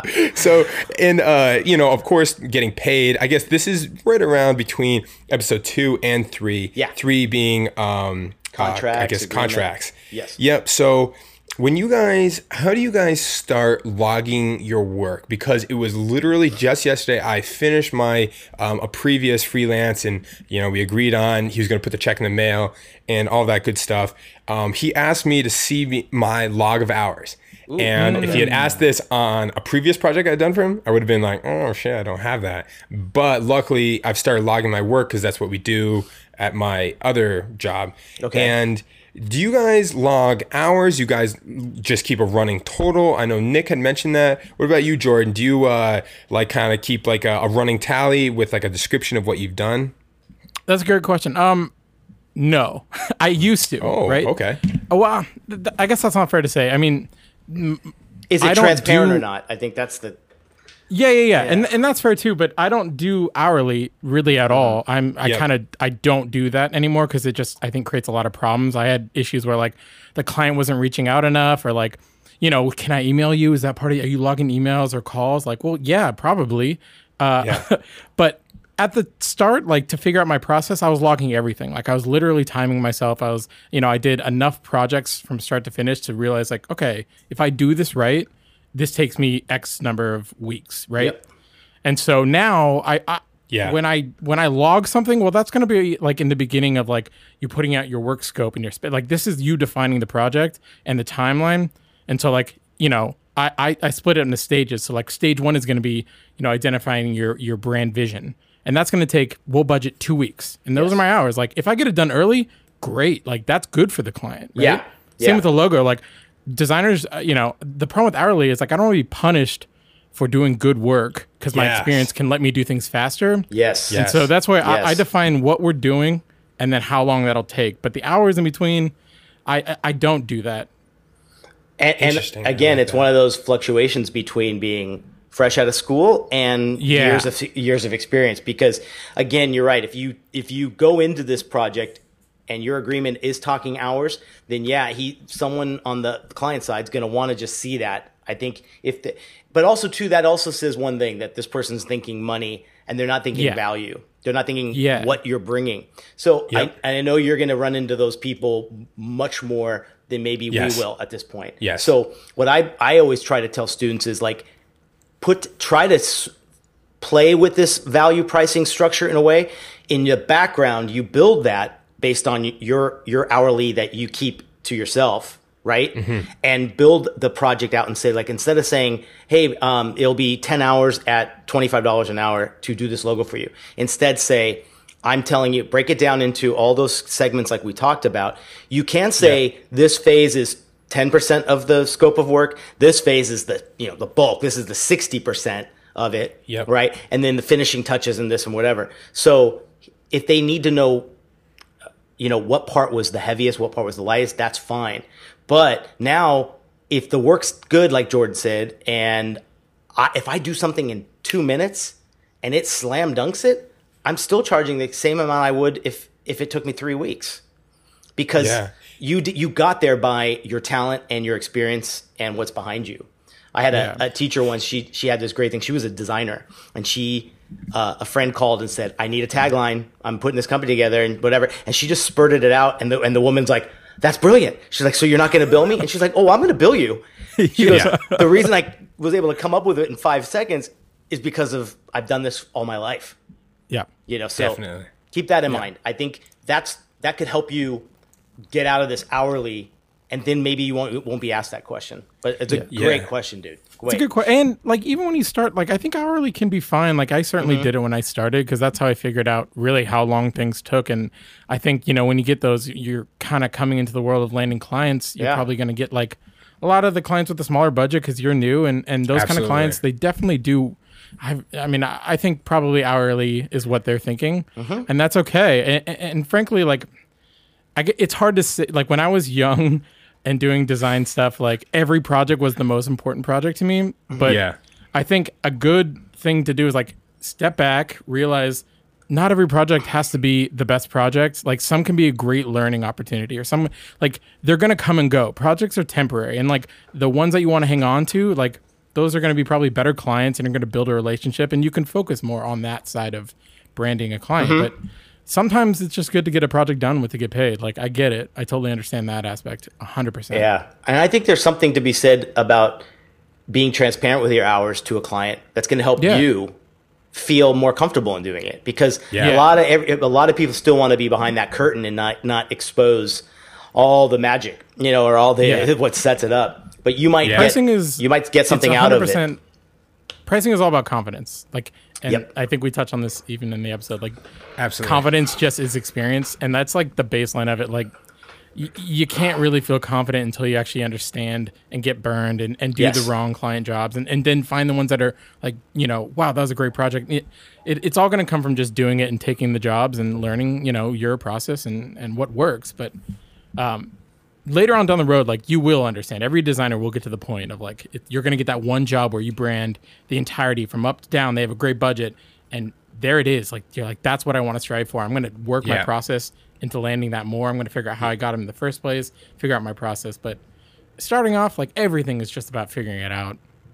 Speaker 2: So, and uh, you know, of course, getting paid. I guess this is right around between episode two and three.
Speaker 1: Yeah.
Speaker 2: Three being um,
Speaker 1: Contracts,
Speaker 2: uh, I guess
Speaker 1: agreement.
Speaker 2: contracts.
Speaker 1: Yes.
Speaker 2: Yep. So, when you guys, how do you guys start logging your work? Because it was literally just yesterday I finished my um, a previous freelance, and you know we agreed on he was going to put the check in the mail and all that good stuff. Um, he asked me to see me, my log of hours. Ooh. And if he had asked this on a previous project I'd done for him, I would have been like, oh shit, I don't have that. But luckily I've started logging my work, because that's what we do at my other job.
Speaker 1: Okay.
Speaker 2: And do you guys log hours? You guys just keep a running total? I know Nick had mentioned that. What about you, Jordan? Do you uh, like kind of keep like a, a running tally with like a description of what you've done?
Speaker 3: That's a great question. Um, no, I used to.
Speaker 2: Oh,
Speaker 3: right?
Speaker 2: okay.
Speaker 3: Oh, well, th- th- I guess that's not fair to say. I mean,
Speaker 1: Is
Speaker 3: I
Speaker 1: it
Speaker 3: don't
Speaker 1: transparent
Speaker 3: do-
Speaker 1: or not? I think that's the.
Speaker 3: yeah, yeah, yeah, and and that's fair too. But I don't do hourly really at all. I'm I
Speaker 2: Yep.
Speaker 3: kind of I don't do that anymore, because it just I think creates a lot of problems. I had issues where like the client wasn't reaching out enough, or like, you know, can I email you? Is that part of? Are you logging emails or calls? Like, well, yeah, probably. Uh,
Speaker 2: Yeah.
Speaker 3: but at the start, like to figure out my process, I was logging everything. Like I was literally timing myself. I was, you know, I did enough projects from start to finish to realize like, okay, if I do this right, this takes me X number of weeks, right? Yep. And so now I, I yeah. when I when I log something, well, that's going to be like in the beginning of like you putting out your work scope and your sp- like this is you defining the project and the timeline. And so like, you know, I, I, I split it into stages. So like stage one is going to be, you know, identifying your your brand vision. And that's going to take, we'll budget two weeks. And those yes. are my hours. Like if I get it done early, great. Like that's good for the client. Right?
Speaker 1: Yeah.
Speaker 3: Same
Speaker 1: yeah.
Speaker 3: with the logo. Like designers, uh, you know, the problem with hourly is like, I don't want to be punished for doing good work because my yes. experience can let me do things faster.
Speaker 1: Yes.
Speaker 3: And
Speaker 1: yes.
Speaker 3: so that's why
Speaker 1: yes.
Speaker 3: I, I define what we're doing and then how long that'll take. But the hours in between, I, I, I don't do that.
Speaker 1: And, and again, like it's that. one of those fluctuations between being fresh out of school and
Speaker 3: yeah.
Speaker 1: years of years of experience. Because again, you're right. If you if you go into this project and your agreement is talking hours, then yeah, he someone on the client side is going to want to just see that. I think if the, but also too, that also says one thing, that this person's thinking money and they're not thinking
Speaker 3: yeah.
Speaker 1: value. They're not thinking
Speaker 3: yeah.
Speaker 1: what you're bringing. So
Speaker 2: yep.
Speaker 1: I, I know you're going to run into those people much more than maybe
Speaker 2: yes.
Speaker 1: we will at this point.
Speaker 2: Yes.
Speaker 1: So what I, I always try to tell students is like, put, try to s- play with this value pricing structure in a way. In the background, you build that based on your, your hourly that you keep to yourself. Right. Mm-hmm. And build the project out and say, like, instead of saying, hey, um, it'll be ten hours at twenty-five dollars an hour to do this logo for you. Instead say, I'm telling you, break it down into all those segments like we talked about. You can say yeah. this phase is ten percent of the scope of work. This phase is the, you know, the bulk. This is the sixty percent of it.
Speaker 2: Yep.
Speaker 1: Right. And then the finishing touches and this and whatever. So if they need to know, you know, what part was the heaviest, what part was the lightest, that's fine. But now if the work's good, like Jordan said, and I, if I do something in two minutes and it slam dunks it, I'm still charging the same amount I would if, if it took me three weeks because yeah. you, you got there by your talent and your experience and what's behind you. I had a, yeah. a teacher once, she, she had this great thing. She was a designer and she, uh, a friend called and said, I need a tagline. I'm putting this company together and whatever. And she just spurted it out. And the, and the woman's like, that's brilliant. She's like, so you're not going to bill me? And she's like, oh, I'm going to bill you. She goes, yeah. the reason I was able to come up with it in five seconds is because of I've done this all my life.
Speaker 3: Yeah.
Speaker 1: You know, so
Speaker 2: definitely.
Speaker 1: Keep that in
Speaker 3: yeah.
Speaker 1: mind. I think that's that could help you get out of this hourly, and then maybe you won't won't be asked that question. But it's a
Speaker 3: yeah.
Speaker 1: great
Speaker 2: yeah.
Speaker 1: question, dude.
Speaker 3: It's a good question. And like even when you start, like I think hourly can be fine. Like I certainly mm-hmm. did it when I started because that's how I figured out really how long things took. And I think, you know, when you get those, you're kind of coming into the world of landing clients. You're
Speaker 1: yeah.
Speaker 3: probably going to get like a lot of the clients with the smaller budget because you're new, and and those
Speaker 2: Absolutely.
Speaker 3: kind of clients, they definitely do. I, I mean, I think probably hourly is what they're thinking, mm-hmm. and that's okay. And, and frankly, like, I get, it's hard to say. Like when I was young and doing design stuff, like every project was the most important project to me. But
Speaker 2: yeah.
Speaker 3: I think a good thing to do is like step back, realize not every project has to be the best project. Like some can be a great learning opportunity, or some like they're gonna come and go. Projects are temporary, and like the ones that you want to hang on to, like those are going to be probably better clients and you're going to build a relationship, and you can focus more on that side of branding a client. Mm-hmm. But sometimes it's just good to get a project done with to get paid. Like I get it. I totally understand that aspect a hundred percent.
Speaker 1: Yeah. And I think there's something to be said about being transparent with your hours to a client. That's going to help yeah. you feel more comfortable in doing it, because
Speaker 2: yeah.
Speaker 1: a lot of, every, a lot of people still want to be behind that curtain and not, not expose all the magic, you know, or all the, yeah. what sets it up. But you might
Speaker 2: yeah.
Speaker 1: get,
Speaker 3: pricing is,
Speaker 1: you might get something out of it.
Speaker 3: Pricing is all about confidence. Like, and
Speaker 1: yep.
Speaker 3: I think we touched on this even in the episode. Like,
Speaker 2: absolutely,
Speaker 3: confidence just is experience, and that's like the baseline of it. Like, y- you can't really feel confident until you actually understand and get burned and, and do
Speaker 1: yes.
Speaker 3: the wrong client jobs, and, and then find the ones that are like, you know, wow, that was a great project. It, it, it's all going to come from just doing it and taking the jobs and learning, you know, your process and and what works. But um, later on down the road, like you will understand. Every designer will get to the point of like it, you're going to get that one job where you brand the entirety from up to down. They have a great budget, and there it is. Like you're like, that's what I want to strive for. I'm going to work
Speaker 2: yeah.
Speaker 3: my process into landing that more. I'm going to figure out how I got him in the first place, figure out my process. But starting off, like everything is just about figuring it out.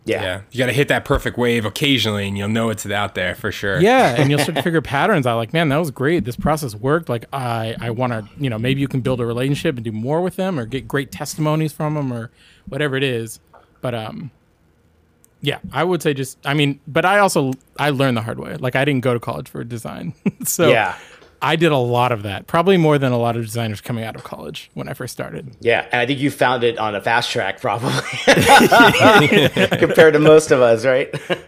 Speaker 1: Yeah.
Speaker 2: Yeah. You got to hit that perfect wave occasionally and you'll know it's out there for sure.
Speaker 3: Yeah, and you'll start to figure patterns out. Like, man, that was great. This process worked. Like, I, I want to, you know, maybe you can build a relationship and do more with them, or get great testimonies from them, or whatever it is. But um, yeah, I would say just, I mean, but I also I learned the hard way. Like, I didn't go to college for design, so
Speaker 1: Yeah.
Speaker 3: I did a lot of that. Probably more than a lot of designers coming out of college when I first started.
Speaker 1: Yeah, and I think you found it on a fast track, probably, compared to most of us, right?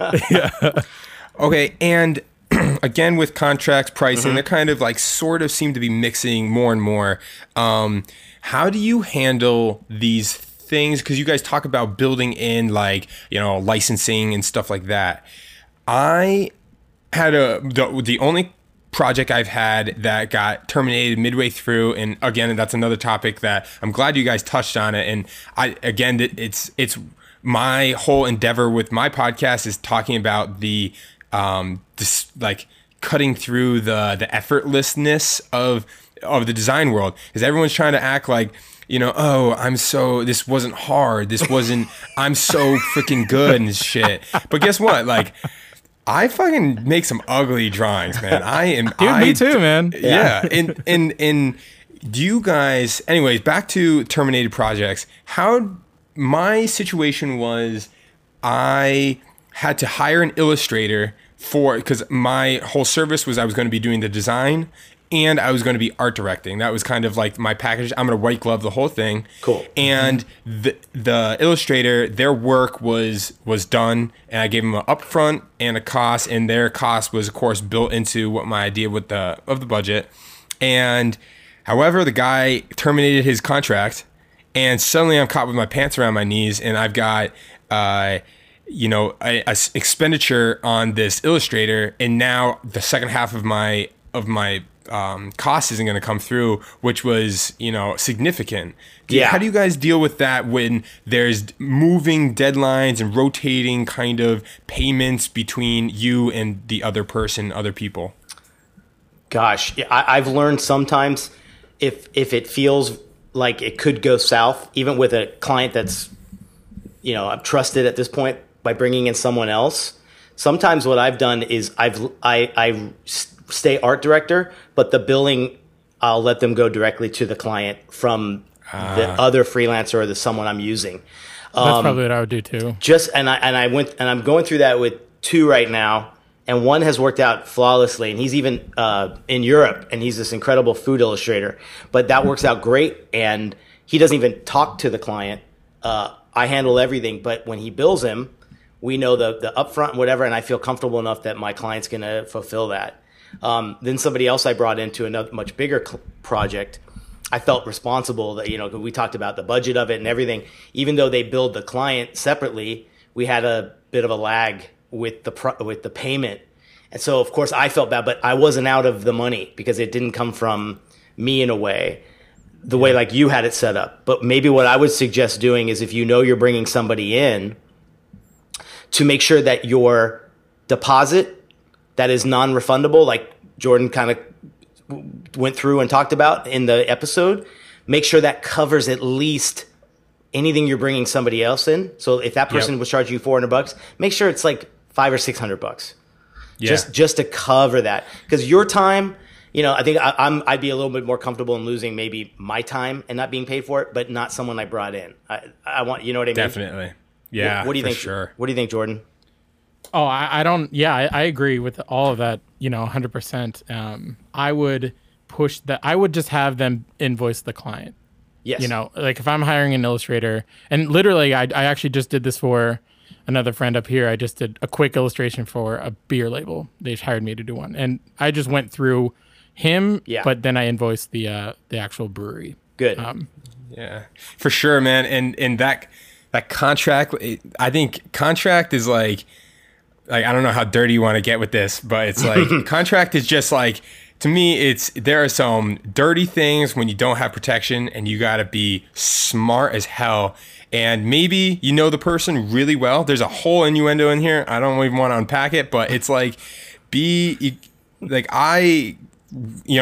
Speaker 2: Okay, and again with contracts pricing,
Speaker 1: Mm-hmm.
Speaker 2: they kind of like sort of seem to be mixing more and more. Um, how do you handle these things? Because you guys talk about building in like, you know, licensing and stuff like that. I had a the, the only project I've had that got terminated midway through, and again, that's another topic that I'm glad you guys touched on it. And I again, it, it's it's my whole endeavor with my podcast is talking about the um this like cutting through the the effortlessness of of the design world, because everyone's trying to act like, you know, oh, I'm so, this wasn't hard, this wasn't, I'm so freaking good and shit. But guess what? Like, I fucking make some ugly drawings, man. I am,
Speaker 3: Dude,
Speaker 2: I,
Speaker 3: me too, man.
Speaker 2: Yeah. And, and, and do you guys, anyways, back to terminated projects. How, my situation was, I had to hire an illustrator for, because my whole service was I was going to be doing the design and I was going to be art directing. That was kind of like my package. I'm going to white glove the whole thing.
Speaker 1: Cool.
Speaker 2: And the the illustrator, their work was was done, and I gave them an upfront and a cost, and their cost was of course built into what my idea with the of the budget. And however, the guy terminated his contract, and suddenly I'm caught with my pants around my knees, and I've got uh you know a, a s- expenditure on this illustrator, and now the second half of my of my um, cost isn't going to come through, which was, you know, significant. Do you-
Speaker 1: Yeah.
Speaker 2: How do you guys deal with that when there's moving deadlines and rotating kind of payments between you and the other person, other people?
Speaker 1: Gosh, yeah, I, I've learned sometimes if if it feels like it could go south, even with a client that's, you know, I've trusted at this point by bringing in someone else. Sometimes what I've done is I've I I stay art director, but the billing I'll let them go directly to the client from the other freelancer or the someone I'm using.
Speaker 3: That's probably what I would do too.
Speaker 1: Just and I and I went and I'm going through that with two right now, and one has worked out flawlessly, and he's even uh, in Europe, and he's this incredible food illustrator. But that works out great, and he doesn't even talk to the client. Uh, I handle everything, but when he bills him, we know the the upfront and whatever, and I feel comfortable enough that my client's going to fulfill that. Um, then somebody else I brought into another much bigger cl- project. I felt responsible that, you know, 'cause we talked about the budget of it and everything. Even though they billed the client separately, we had a bit of a lag with the pro- with the payment, and so of course I felt bad, but I wasn't out of the money because it didn't come from me in a way, the way like you had it set up. But maybe what I would suggest doing is, if you know you're bringing somebody in, to make sure that your deposit that is non-refundable, like Jordan kind of went through and talked about in the episode, make sure that covers at least anything you're bringing somebody else in. So if that person
Speaker 2: Yep.
Speaker 1: was charging you four hundred bucks, make sure it's like five or six hundred bucks,
Speaker 2: Yeah.
Speaker 1: just just to cover that. Because your time, you know, I think I, I'm I'd be a little bit more comfortable in losing maybe my time and not being paid for it, but not someone I brought in. I I want, you know what I mean?
Speaker 2: Definitely. Yeah.
Speaker 1: What, what do you
Speaker 2: for
Speaker 1: think?
Speaker 2: Sure.
Speaker 1: What do you think, Jordan?
Speaker 3: Oh, I, I don't. Yeah, I, I agree with all of that. You know, one hundred percent. Um, I would push that. I would just have them invoice the client.
Speaker 1: Yes.
Speaker 3: You know, like if I'm hiring an illustrator, and literally, I, I actually just did this for another friend up here. I just did a quick illustration for a beer label. They hired me to do one, and I just went through him.
Speaker 1: Yeah.
Speaker 3: But then I invoiced the uh, the actual brewery.
Speaker 1: Good.
Speaker 3: Um,
Speaker 2: Yeah, for sure, man. And and that that contract, it- I think contract is like, like I don't know how dirty you want to get with this, but it's like contract is just like, to me, it's there are some dirty things when you don't have protection, and you got to be smart as hell. And maybe you know the person really well. There's a whole innuendo in here. I don't even want to unpack it, but it's like, be like I, you know.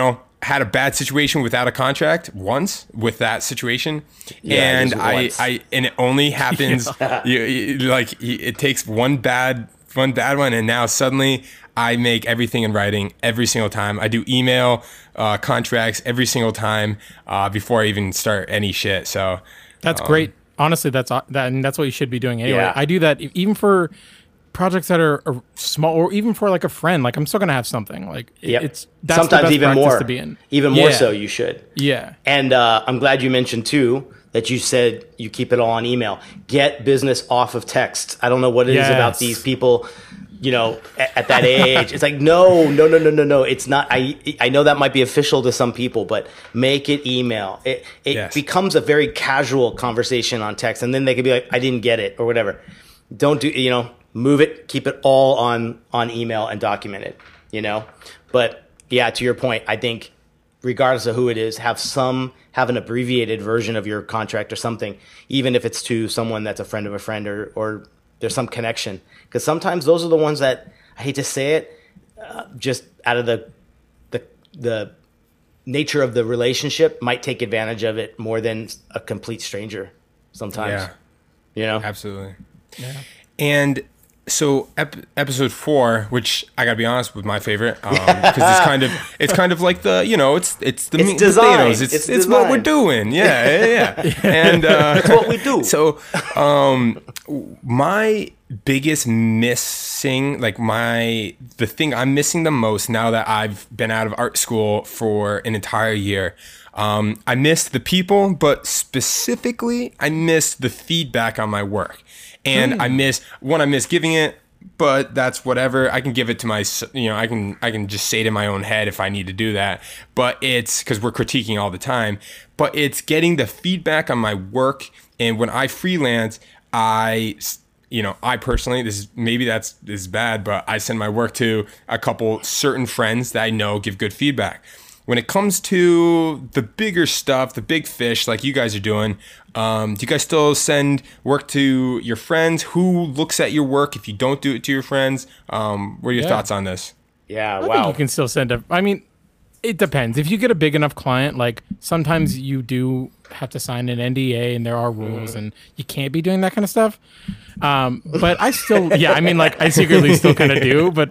Speaker 2: had a bad situation without a contract once with that situation,
Speaker 1: Yeah,
Speaker 2: and
Speaker 1: just
Speaker 2: I,
Speaker 1: once.
Speaker 2: I, and it only happens you, you, like it takes one bad, one bad one, and now suddenly I make everything in writing every single time. I do email uh, contracts every single time uh, before I even start any shit. So
Speaker 3: That's
Speaker 2: um,
Speaker 3: great. Honestly, that's that, and that's what you should be doing anyway.
Speaker 1: Yeah.
Speaker 3: I do that e- even for projects that are, are small, or even for like a friend. Like I'm still gonna have something. Like it-
Speaker 1: Yep.
Speaker 3: it's that's the
Speaker 1: sometimes
Speaker 3: best
Speaker 1: even
Speaker 3: practice
Speaker 1: more,
Speaker 3: to be in.
Speaker 1: even more
Speaker 3: Yeah.
Speaker 1: so. You should.
Speaker 3: Yeah.
Speaker 1: And uh, I'm glad you mentioned too that you said you keep it all on email. Get business off of text. I don't know what it is about
Speaker 3: Yes.
Speaker 1: these people, you know, at, at that age. It's like, no, no, no, no, no, no. It's not. I I know that might be official to some people, but make it email. It it
Speaker 2: Yes.
Speaker 1: becomes a very casual conversation on text, and then they could be like, I didn't get it or whatever. Don't do, you know, move it, keep it all on on email and document it, you know. But yeah, to your point, I think regardless of who it is, have some have an abbreviated version of your contract or something, even if it's to someone that's a friend of a friend, or or there's some connection, because sometimes those are the ones that, I hate to say it, uh, just out of the the the nature of the relationship, might take advantage of it more than a complete stranger sometimes.
Speaker 2: yeah.
Speaker 1: You know.
Speaker 2: Absolutely. Yeah. And so ep- episode four, which I gotta be honest with, my favorite, because it's kind of it's kind of like the, you know, it's it's the
Speaker 1: It's
Speaker 2: meat and
Speaker 1: design.
Speaker 2: potatoes. It's
Speaker 1: It's
Speaker 2: it's, what we're
Speaker 1: design.
Speaker 2: doing. Yeah, yeah, yeah. And uh,
Speaker 1: That's what we do.
Speaker 2: So, um, my biggest missing, like my the thing I'm missing the most now that I've been out of art school for an entire year. Um, I missed the people, but specifically, I missed the feedback on my work. And I miss one. I miss giving it, but that's whatever. I can give it to my, you know, I can I can just say it in my own head if I need to do that. But it's because we're critiquing all the time. But it's getting the feedback on my work. And when I freelance, I, you know, I personally, this is maybe that's this is bad, but I send my work to a couple certain friends that I know give good feedback. When it comes to the bigger stuff, the big fish, like you guys are doing, um, do you guys still send work to your friends? Who looks at your work if you don't do it to your friends? Um, what are your
Speaker 3: Yeah.
Speaker 2: thoughts on this?
Speaker 1: Yeah.
Speaker 3: I think
Speaker 1: Wow.
Speaker 3: you can still send a. I mean, it depends. If you get a big enough client, like sometimes you do have to sign an N D A, and there are rules,
Speaker 1: Mm-hmm.
Speaker 3: and you can't be doing that kind of stuff. Um, but I still, yeah, I mean, like I secretly still kind of do, but.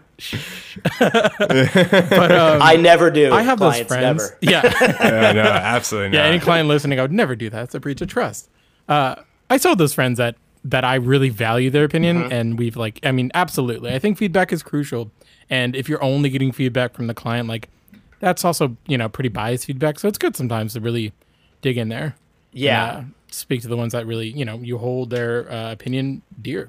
Speaker 3: but um,
Speaker 1: I never do.
Speaker 3: I have those
Speaker 1: Clients,
Speaker 3: friends.
Speaker 1: Never.
Speaker 3: Yeah.
Speaker 2: Yeah, no, absolutely
Speaker 3: Yeah,
Speaker 2: not.
Speaker 3: any client listening, I would never do that. It's a breach of trust. Uh, I still have those friends that that I really value their opinion,
Speaker 1: Mm-hmm.
Speaker 3: and we've like, I mean, absolutely. I think feedback is crucial, and if you're only getting feedback from the client, like that's also, you know, pretty biased feedback. So it's good sometimes to really dig in there.
Speaker 1: Yeah.
Speaker 3: And, uh, speak to the ones that really, you know, you hold their uh, opinion dear.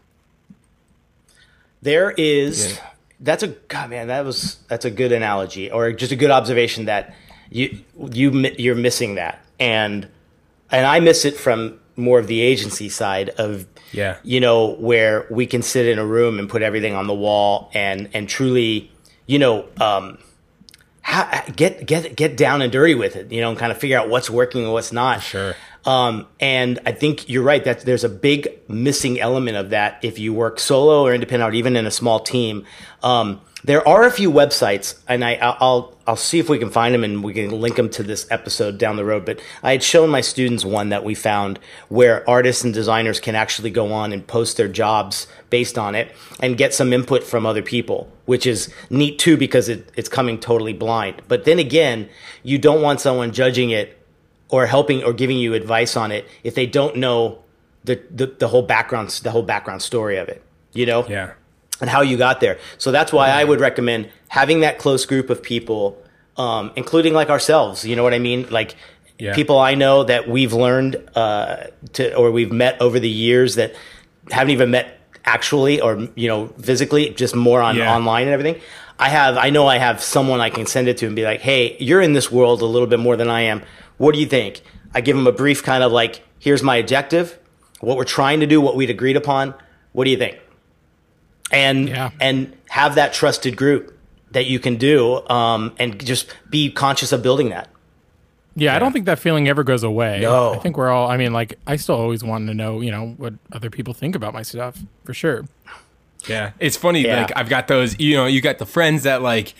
Speaker 1: There is. That's a God, man. That was that's a good analogy, or just a good observation that you you mi- you're missing that, and and I miss it from more of the agency side of,
Speaker 2: Yeah.
Speaker 1: you know, where we can sit in a room and put everything on the wall and and truly, you know, um, ha- get get get down and dirty with it, you know, and kind of figure out what's working and what's not.
Speaker 2: Sure.
Speaker 1: Um, and I think you're right that there's a big missing element of that if you work solo or independent, or even in a small team. Um, there are a few websites, and I, I'll I'll see if we can find them and we can link them to this episode down the road. But I had shown my students one that we found where artists and designers can actually go on and post their jobs based on it and get some input from other people, which is neat too because it, it's coming totally blind. But then again, you don't want someone judging it or helping or giving you advice on it if they don't know the, the, the whole background, the whole background story of it, you know,
Speaker 2: Yeah.
Speaker 1: and how you got there. So that's why I would recommend having that close group of people, um, including like ourselves, you know what I mean? Like
Speaker 2: Yeah.
Speaker 1: people I know that we've learned, uh, to, or we've met over the years that haven't even met actually, or, you know, physically, just more on
Speaker 2: Yeah.
Speaker 1: online and everything. I have, I know I have someone I can send it to and be like, hey, you're in this world a little bit more than I am. What do you think? I give them a brief kind of like, here's my objective, what we're trying to do, what we'd agreed upon. What do you think? And
Speaker 3: Yeah.
Speaker 1: and have that trusted group that you can do, um, and just be conscious of building that.
Speaker 3: Yeah, I don't think that feeling ever goes away.
Speaker 1: No.
Speaker 3: I think we're all, I mean, like, I still always want to know, you know, what other people think about my stuff, for sure.
Speaker 2: Yeah, it's funny.
Speaker 1: Yeah.
Speaker 2: Like I've got those, you know, you got the friends that like,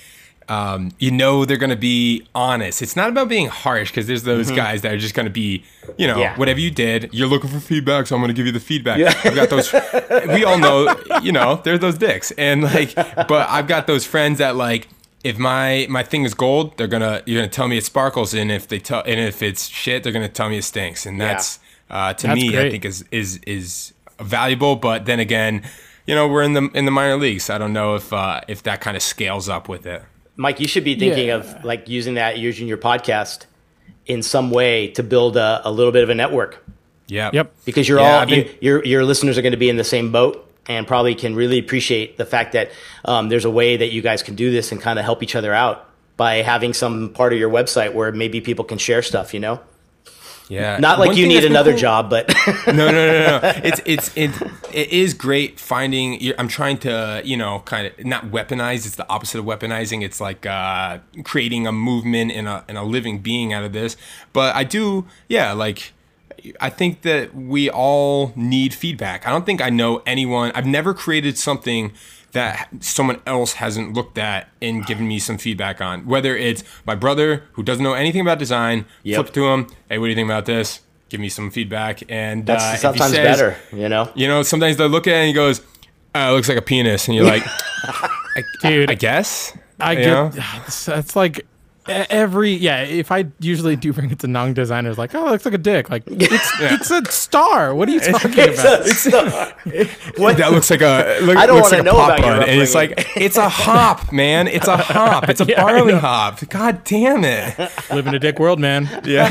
Speaker 2: um, you know they're going to be honest. It's not about being harsh, because there's those mm-hmm. guys that are just going to be, you know, yeah. whatever you did, you're looking for feedback, so I'm going to give you the feedback. Yeah. I've got those, we all know, you know, there's those dicks. And like, but I've got those friends that like, if my my thing is gold, they're gonna you're gonna tell me it sparkles, and if they tell and if it's shit, they're gonna tell me it stinks. And that's yeah. uh, to that's me, great. I think is is is valuable. But then again, you know, we're in the in the minor leagues. So I don't know if uh, if that kind of scales up with it.
Speaker 1: Mike, you should be thinking yeah. of like using that, using your podcast in some way to build a, a little bit of a network.
Speaker 2: Yeah.
Speaker 3: Yep.
Speaker 1: Because you're
Speaker 2: yeah,
Speaker 1: all been, you, your your listeners are going to be in the same boat, and probably can really appreciate the fact that um, there's a way that you guys can do this and kind of help each other out by having some part of your website where maybe people can share stuff, you know?
Speaker 2: Yeah.
Speaker 1: Not like
Speaker 2: One
Speaker 1: you need another
Speaker 2: cool.
Speaker 1: job, but
Speaker 2: no, no, no, no. It's, it's, it, it is great finding, I'm trying to, you know, kind of not weaponize. It's the opposite of weaponizing. It's like uh, creating a movement and a, and a living being out of this. But I do, yeah, like, I think that we all need feedback. I don't think I know anyone. I've never created something that someone else hasn't looked at and given me some feedback on. Whether it's my brother who doesn't know anything about design, yep. flip to him, hey, what do you think about this? Give me some feedback. And
Speaker 1: that's
Speaker 2: uh,
Speaker 1: sometimes
Speaker 2: says,
Speaker 1: better, you know?
Speaker 2: You know, sometimes they look at it and he goes, uh, it looks like a penis. And you're like, I,
Speaker 3: dude,
Speaker 2: I guess.
Speaker 3: I get, that's like, every yeah if I usually do bring it to non-designers, like, oh, it looks like a dick, like it's yeah. it's a star, what are you talking
Speaker 1: it's
Speaker 3: about
Speaker 1: a star.
Speaker 2: What? That looks like a look,
Speaker 1: I don't
Speaker 2: want to
Speaker 1: like know
Speaker 2: pop
Speaker 1: about your
Speaker 2: bud, and it's like it's a hop, man, it's a hop, it's a yeah, barley hop, god damn it.
Speaker 3: Live in a dick world, man.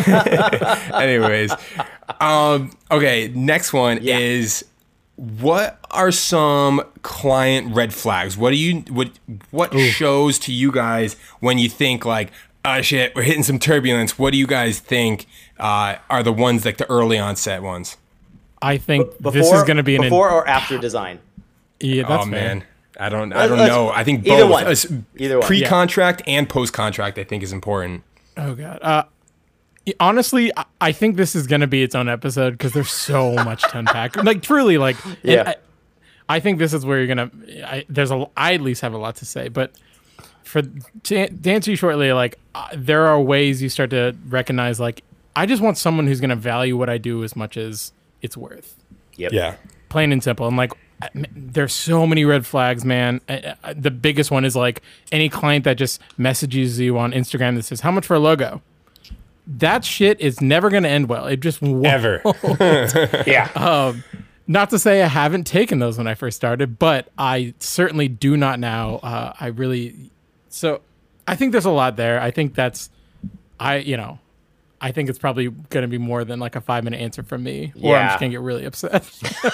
Speaker 2: Yeah. Anyways, um okay, next one yeah. is, what are some client red flags? What do you what what Ooh. shows to you guys when you think like, oh shit, we're hitting some turbulence? What do you guys think uh, are the ones like the early onset ones?
Speaker 3: I think
Speaker 1: before,
Speaker 3: this is going to be an
Speaker 1: before or after design.
Speaker 3: Yeah, that's
Speaker 2: oh
Speaker 3: fair.
Speaker 2: man, I don't I don't Let's, know. I think both.
Speaker 1: Either one. Either one.
Speaker 2: Pre-contract yeah. and post-contract, I think, is important.
Speaker 3: Oh god. Uh, honestly, I think this is going to be its own episode because there's so much to unpack. Like, truly, like,
Speaker 1: yeah.
Speaker 3: I, I think this is where you're going to, there's a, I at least have a lot to say. But for to, to answer you shortly, like, uh, there are ways you start to recognize, like, I just want someone who's going to value what I do as much as it's worth.
Speaker 1: Yep.
Speaker 2: Yeah.
Speaker 3: Plain and simple. And, like, there's so many red flags, man. I, I, the biggest one is, like, any client that just messages you on Instagram that says, how much for a logo? That shit is never going to end well. It just won't.
Speaker 2: Ever.
Speaker 1: Yeah.
Speaker 3: Um, not to say I haven't taken those when I first started, but I certainly do not now. Uh, I really, so I think there's a lot there. I think that's, I, you know, I think it's probably going to be more than like a five minute answer from me, or
Speaker 1: yeah.
Speaker 3: I'm just going to get really upset.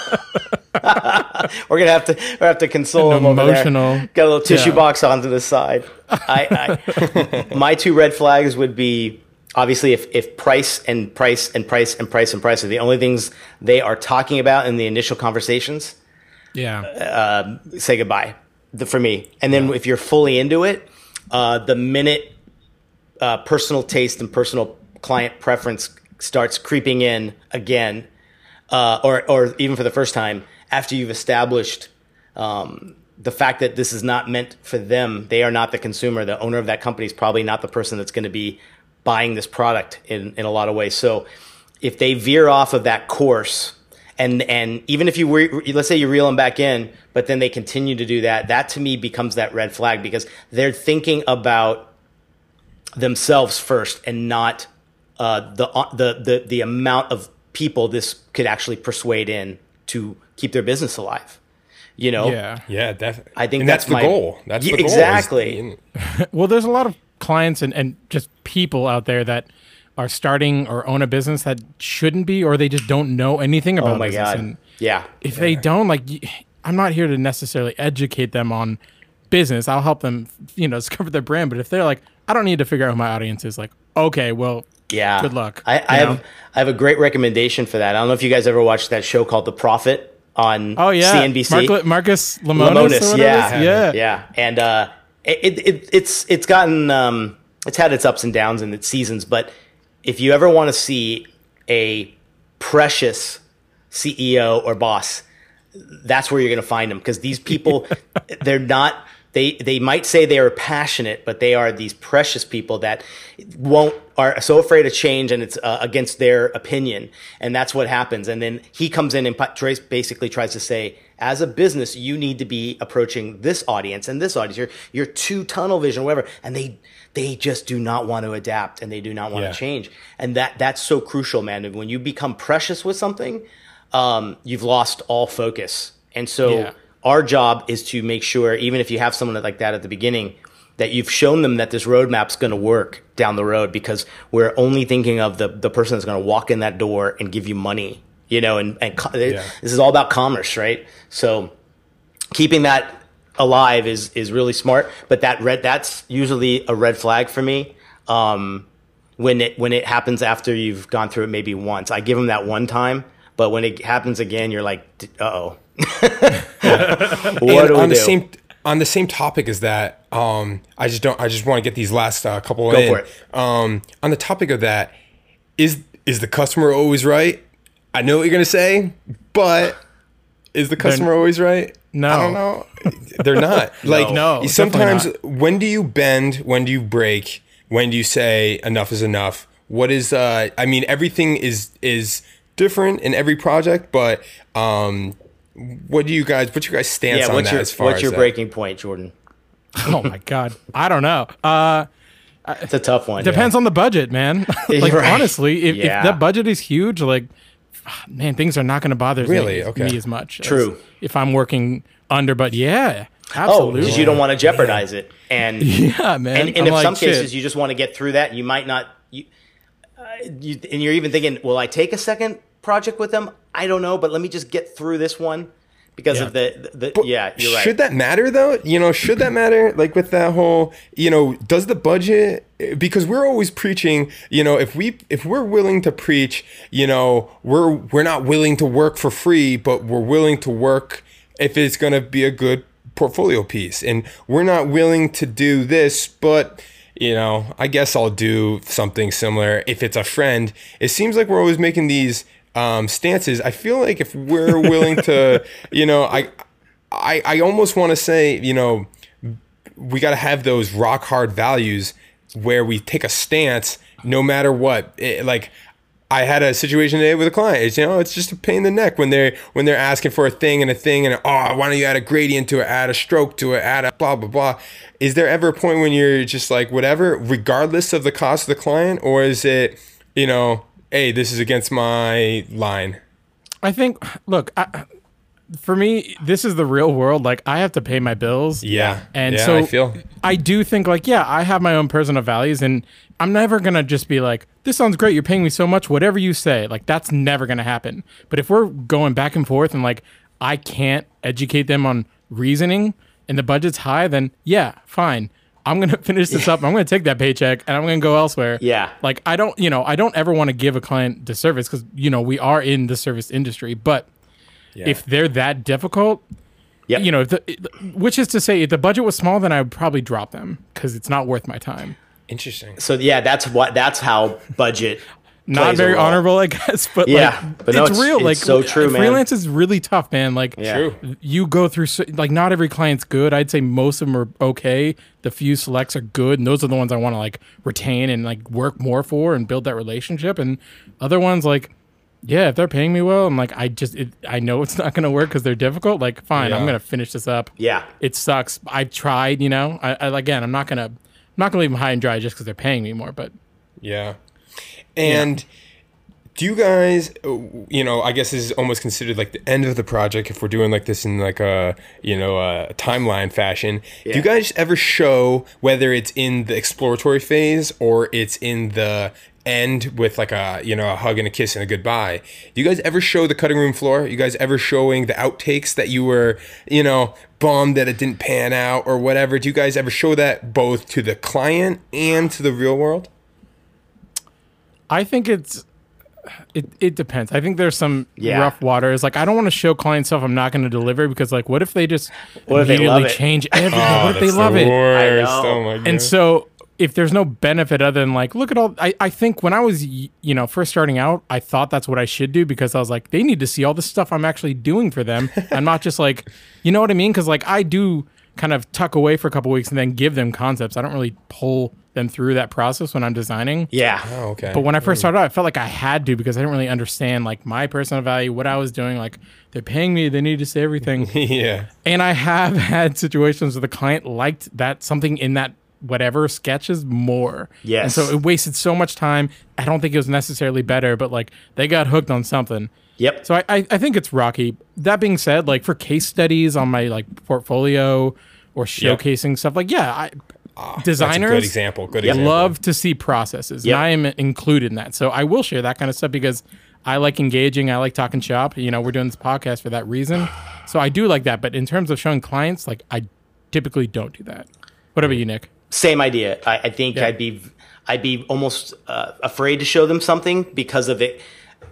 Speaker 1: We're going to have to, we have to console him over
Speaker 3: emotional,
Speaker 1: there. Got a little tissue
Speaker 3: yeah.
Speaker 1: box onto the side. I, I my two red flags would be, obviously, if, if price and price and price and price and price are the only things they are talking about in the initial conversations,
Speaker 3: yeah,
Speaker 1: uh, say goodbye the, for me. And then yeah. if you're fully into it, uh, the minute uh, personal taste and personal client preference starts creeping in again, uh, or or even for the first time, after you've established um, the fact that this is not meant for them, they are not the consumer. The owner of that company is probably not the person that's going to be buying this product in, in a lot of ways. So if they veer off of that course, and and even if you re, let's say you reel them back in, but then they continue to do that, that to me becomes that red flag, because they're thinking about themselves first and not uh, the the the the amount of people this could actually persuade in to keep their business alive. You know?
Speaker 3: Yeah.
Speaker 2: Yeah, definitely.
Speaker 1: I think
Speaker 2: and
Speaker 1: that's,
Speaker 2: that's
Speaker 1: my
Speaker 2: the goal. That's
Speaker 1: yeah,
Speaker 2: the goal.
Speaker 1: Exactly.
Speaker 3: Well, there's a lot of clients and, and just people out there that are starting or own a business that shouldn't be, or they just don't know anything about
Speaker 1: oh my
Speaker 3: business.
Speaker 1: God.
Speaker 3: And
Speaker 1: yeah.
Speaker 3: if
Speaker 2: yeah.
Speaker 3: they don't, like, I'm not here to necessarily educate them on business. I'll help them, you know, discover their brand. But if they're like, I don't need to figure out who my audience is, like, okay, well,
Speaker 1: yeah,
Speaker 3: good luck.
Speaker 1: I, I have I have a great recommendation for that. I don't know if you guys ever watched that show called The Prophet on
Speaker 3: oh, yeah.
Speaker 1: C N B C.
Speaker 3: Mark, Marcus Lemonis,
Speaker 1: Lemonis, yeah,
Speaker 3: yeah,
Speaker 1: yeah, and uh, it, it it's it's gotten um, it's had its ups and downs in its seasons. But if you ever want to see a precious C E O or boss, that's where you're going to find them, because these people, they're not they they might say they are passionate, but they are these precious people that won't are so afraid of change, and it's uh, against their opinion, and that's what happens. And then he comes in and basically tries to say, as a business, you need to be approaching this audience and this audience. You're you're too tunnel vision, whatever, and they they just do not want to adapt, and they do not want
Speaker 2: Yeah.
Speaker 1: to change, and that that's so crucial, man. And when you become precious with something, um, you've lost all focus, and so.
Speaker 3: Yeah.
Speaker 1: Our job is to make sure, even if you have someone like that at the beginning, that you've shown them that this roadmap's going to work down the road, because we're only thinking of the, the person that's going to walk in that door and give you money, you know, and, and co-
Speaker 2: Yeah.
Speaker 1: this is all about commerce, right? So keeping that alive is, is really smart, but that red, that's usually a red flag for me. Um, when it, when it happens after you've gone through it maybe once, I give them that one time, but when it happens again, you're like, uh-oh. What
Speaker 2: and
Speaker 1: do we
Speaker 2: on the
Speaker 1: do?
Speaker 2: same on the same topic as that, um, I just don't. I just want to get these last uh, couple
Speaker 1: Go
Speaker 2: in.
Speaker 1: for it.
Speaker 2: Um, on the topic of that, is is the customer always right? I know what you're gonna say, but is the customer always right?
Speaker 3: No.
Speaker 2: I don't know. They're not. Like
Speaker 3: No,
Speaker 2: sometimes,
Speaker 3: definitely
Speaker 2: when do you bend? When do you break? When do you say enough is enough? What is? Uh, I mean, everything is is different in every project, but um. What do you guys? What's your guys' stance
Speaker 1: Yeah,
Speaker 2: on
Speaker 1: what's
Speaker 2: that?
Speaker 1: your
Speaker 2: as far
Speaker 1: what's
Speaker 2: as
Speaker 1: your
Speaker 2: that?
Speaker 1: breaking point, Jordan?
Speaker 3: Oh my God. I don't know. Uh,
Speaker 1: It's a tough one.
Speaker 3: depends on the budget, man. like
Speaker 1: Right.
Speaker 3: honestly, if,
Speaker 1: Yeah.
Speaker 3: if that budget is huge, like, man, things are not going to bother
Speaker 2: Really?
Speaker 3: me,
Speaker 2: Okay.
Speaker 3: me as much. as
Speaker 1: True.
Speaker 3: if I'm working under, but yeah,
Speaker 1: Oh,
Speaker 3: absolutely.
Speaker 1: because you don't want to jeopardize it, and
Speaker 3: yeah, man.
Speaker 1: and, and
Speaker 3: I'm
Speaker 1: in
Speaker 3: like,
Speaker 1: some
Speaker 3: shit.
Speaker 1: cases you just want to get through that. You might not. You, uh, you and you're even thinking, will I take a second project with them? I don't know, but let me just get through this one because
Speaker 3: Yeah.
Speaker 1: of the, the,
Speaker 2: But
Speaker 1: yeah, you're right.
Speaker 2: Should that matter though? You know, should that matter? Like with that whole, you know, does the budget? Because we're always preaching, you know, if we if we're willing to preach, you know, we're we're not willing to work for free, but we're willing to work if it's going to be a good portfolio piece, and we're not willing to do this, but. You know, I guess I'll do something similar if it's a friend. It seems like we're always making these um, stances. I feel like if we're willing to, you know, I, I, I almost want to say, you know, we got to have those rock hard values where we take a stance no matter what. It, like I had a situation today with a client. It's, you know, it's just a pain in the neck when they're when they're asking for a thing and a thing and oh, why don't you add a gradient to it, add a stroke to it, add a blah blah blah. Is there ever a point when you're just like whatever, regardless of the cost of the client, or is it, you know, hey, this is against my line?
Speaker 3: I think, look, I, for me, this is the real world. Like, I have to pay my bills.
Speaker 2: Yeah,
Speaker 3: And
Speaker 2: yeah,
Speaker 3: so
Speaker 2: I feel.
Speaker 3: I do think, like, yeah, I have my own personal values, and I'm never going to just be like, this sounds great. You're paying me so much. Whatever you say, like, that's never going to happen. But if we're going back and forth and, like, I can't educate them on reasoning and the budget's high, then yeah, fine. I'm going to finish this up. I'm going to take that paycheck and I'm going to go elsewhere.
Speaker 1: Yeah.
Speaker 3: Like, I don't, you know, I don't ever want to give a client disservice because, you know, we are in the service industry. But
Speaker 2: Yeah.
Speaker 3: if they're that difficult,
Speaker 1: Yep.
Speaker 3: you know, if the, which is to say, if the budget was small, then I would probably drop them because it's not worth my time.
Speaker 2: Interesting.
Speaker 1: So yeah, that's what that's how budget.
Speaker 3: Not
Speaker 1: plays a
Speaker 3: very
Speaker 1: role.
Speaker 3: honorable, I guess, but
Speaker 1: Yeah,
Speaker 3: like,
Speaker 1: but no,
Speaker 3: it's
Speaker 1: it's-
Speaker 3: real.
Speaker 1: it's
Speaker 3: like,
Speaker 1: so true, man.
Speaker 3: Freelance is really tough, man. Like,
Speaker 1: Yeah.
Speaker 2: True.
Speaker 3: you go through so, like not every client's good. I'd say most of them are okay. The few selects are good, and those are the ones I want to like retain and like work more for and build that relationship. And other ones, like, yeah, if they're paying me well, I'm like, I just it, I know it's not going to work because they're difficult. Like, fine, I'm
Speaker 2: Yeah.
Speaker 3: going to finish this up.
Speaker 1: Yeah.
Speaker 3: It sucks. I've tried, you know. I, I again, I'm not gonna, I'm not gonna leave them high and dry just because they're paying me more. But
Speaker 2: Yeah. And do you guys, uh, you know, I guess this is almost considered like the end of the project if we're doing like this in like a, you know, a timeline fashion. Do
Speaker 1: Yeah.
Speaker 2: you guys ever show whether it's in the exploratory phase or it's in the end with like a, you know, a hug and a kiss and a goodbye? Do you guys ever show the cutting room floor? You guys ever showing the outtakes that you were, you know, bummed that it didn't pan out or whatever? Do you guys ever show that both to the client and to the real world?
Speaker 3: I think it's it, it depends. I think there's some
Speaker 1: Yeah.
Speaker 3: rough waters. Like, I don't want to show client stuff I'm not going to deliver because, like, what if they just
Speaker 1: What if they
Speaker 3: immediately
Speaker 1: love it?
Speaker 3: change everything?
Speaker 2: Oh,
Speaker 3: what if they
Speaker 2: that's
Speaker 3: love
Speaker 2: the
Speaker 3: it?
Speaker 2: worst.
Speaker 1: I know.
Speaker 2: Oh my God.
Speaker 3: And so if there's no benefit other than like, look at all, I, I think when I was, y- you know, first starting out, I thought that's what I should do because I was like, they need to see all the stuff I'm actually doing for them. I'm not just like, you know what I mean? Cause like I do kind of tuck away for a couple weeks and then give them concepts. I don't really pull them through that process when I'm designing.
Speaker 1: Yeah.
Speaker 2: Oh, okay.
Speaker 3: But when I first started out, I felt like I had to because I didn't really understand like my personal value, what I was doing. Like they're paying me, they need to say everything.
Speaker 2: Yeah.
Speaker 3: And I have had situations where the client liked that something in that whatever sketches more.
Speaker 1: Yes.
Speaker 3: And so it wasted so much time. I don't think it was necessarily better, but like they got hooked on something.
Speaker 1: Yep.
Speaker 3: So I, I, I think it's rocky. That being said, like for case studies on my like portfolio or showcasing stuff, like yeah, I
Speaker 2: Ah,
Speaker 3: designers
Speaker 2: that's a good example. Good
Speaker 1: Yep.
Speaker 2: example.
Speaker 3: love to see processes.
Speaker 1: Yep.
Speaker 3: And I am included in that. So I will share that kind of stuff because I like engaging. I like talking shop. You know, we're doing this podcast for that reason. So I do like that. But in terms of showing clients, like I typically don't do that. What about you, Nick?
Speaker 1: Same idea. I, I think
Speaker 3: Yeah.
Speaker 1: I'd be I'd be almost uh, afraid to show them something because of it.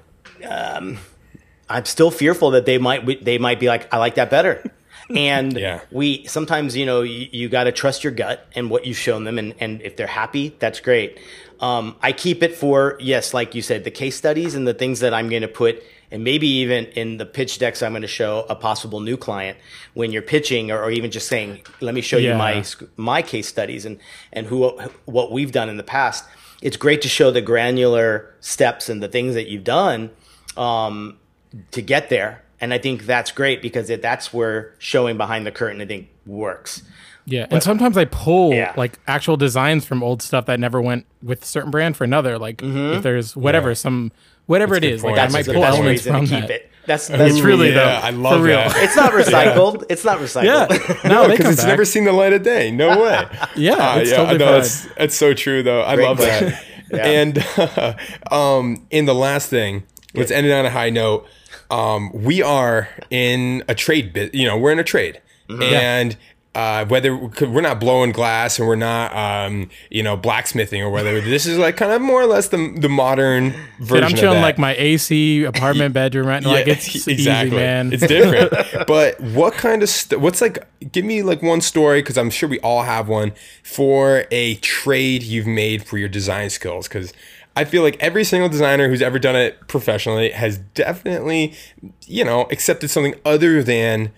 Speaker 1: Um, I'm still fearful that they might they might be like, I like that better. And
Speaker 2: Yeah.
Speaker 1: we sometimes, you know, you, you got to trust your gut and what you've shown them. And, and if they're happy, that's great. Um, I keep it for, yes, like you said, the case studies and the things that I'm going to put, and maybe even in the pitch decks, I'm going to show a possible new client when you're pitching, or, or even just saying, let me show
Speaker 3: Yeah.
Speaker 1: you my my case studies and, and who what we've done in the past. It's great to show the granular steps and the things that you've done um, to get there. And I think that's great because it, that's where showing behind the curtain, I think, works.
Speaker 3: Yeah. And sometimes I pull
Speaker 1: Yeah.
Speaker 3: like actual designs from old stuff that never went with a certain brand for another. Like if there's whatever,
Speaker 2: Yeah.
Speaker 3: some whatever
Speaker 2: That's a
Speaker 3: it
Speaker 2: good
Speaker 3: is.
Speaker 2: point.
Speaker 3: Like I
Speaker 1: That's
Speaker 3: might
Speaker 1: the
Speaker 3: pull
Speaker 1: best
Speaker 3: elements
Speaker 1: reason
Speaker 3: from
Speaker 1: to keep
Speaker 3: that.
Speaker 1: it. That's, that's
Speaker 3: It's really
Speaker 2: yeah,
Speaker 3: though.
Speaker 2: I love
Speaker 3: for real.
Speaker 2: that.
Speaker 1: It's not recycled. It's not recycled.
Speaker 3: Yeah. No, they
Speaker 2: Because
Speaker 3: come
Speaker 2: it's
Speaker 3: back.
Speaker 2: never seen the light of day. No way.
Speaker 3: Yeah,
Speaker 2: Uh,
Speaker 3: it's
Speaker 2: yeah,
Speaker 3: totally
Speaker 2: no,
Speaker 3: fine.
Speaker 2: it's, it's so true, though. I
Speaker 1: Great
Speaker 2: love
Speaker 1: question.
Speaker 2: that.
Speaker 1: Yeah.
Speaker 2: And uh, um, in the last thing, let's end it on a high note. Um, we are in a trade bit. You know, we're in a trade, and uh, whether we're not blowing glass and we're not, um, you know, blacksmithing or whether this is like kind of more or less the the modern version.
Speaker 3: Dude, I'm
Speaker 2: of
Speaker 3: chilling
Speaker 2: that.
Speaker 3: like my A C apartment bedroom right now. Like it's easy, man.
Speaker 2: It's different. But what kind of st- what's like? Give me like one story, because I'm sure we all have one, for a trade you've made for your design skills. Because I feel like every single designer who's ever done it professionally has definitely, you know, accepted something other than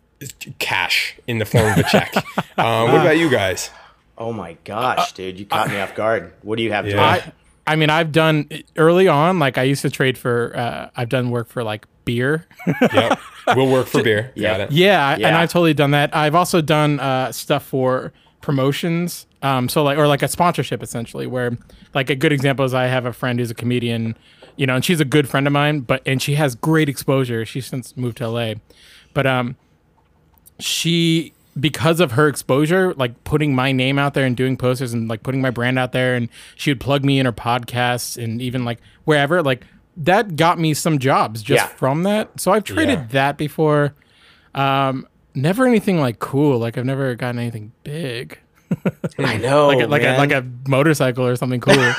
Speaker 2: cash in the form of a check. um, what about you guys?
Speaker 1: Oh my gosh, dude, you caught me off guard. What do you have,
Speaker 2: Yeah.
Speaker 1: Jordan?
Speaker 3: I, I mean, I've done early on. Like I used to trade for. Uh, I've done work for like beer.
Speaker 2: Yep, we'll work for beer.
Speaker 1: Yeah.
Speaker 2: Got it.
Speaker 3: Yeah, I- and
Speaker 1: Yeah.
Speaker 3: I've totally done that. I've also done uh, stuff for promotions. Um, so like, or like a sponsorship essentially, where like a good example is I have a friend who's a comedian, you know, and she's a good friend of mine, but and she has great exposure. She's since moved to L A, but um, she because of her exposure, like putting my name out there and doing posters and like putting my brand out there, and she would plug me in her podcasts and even like wherever, like that got me some jobs just
Speaker 1: Yeah.
Speaker 3: from that. So I've traded
Speaker 2: Yeah.
Speaker 3: that before. Um, never anything like cool. Like I've never gotten anything big,
Speaker 1: I know,
Speaker 3: like a, like a
Speaker 1: man.
Speaker 3: like a motorcycle or something cool.
Speaker 2: Yeah,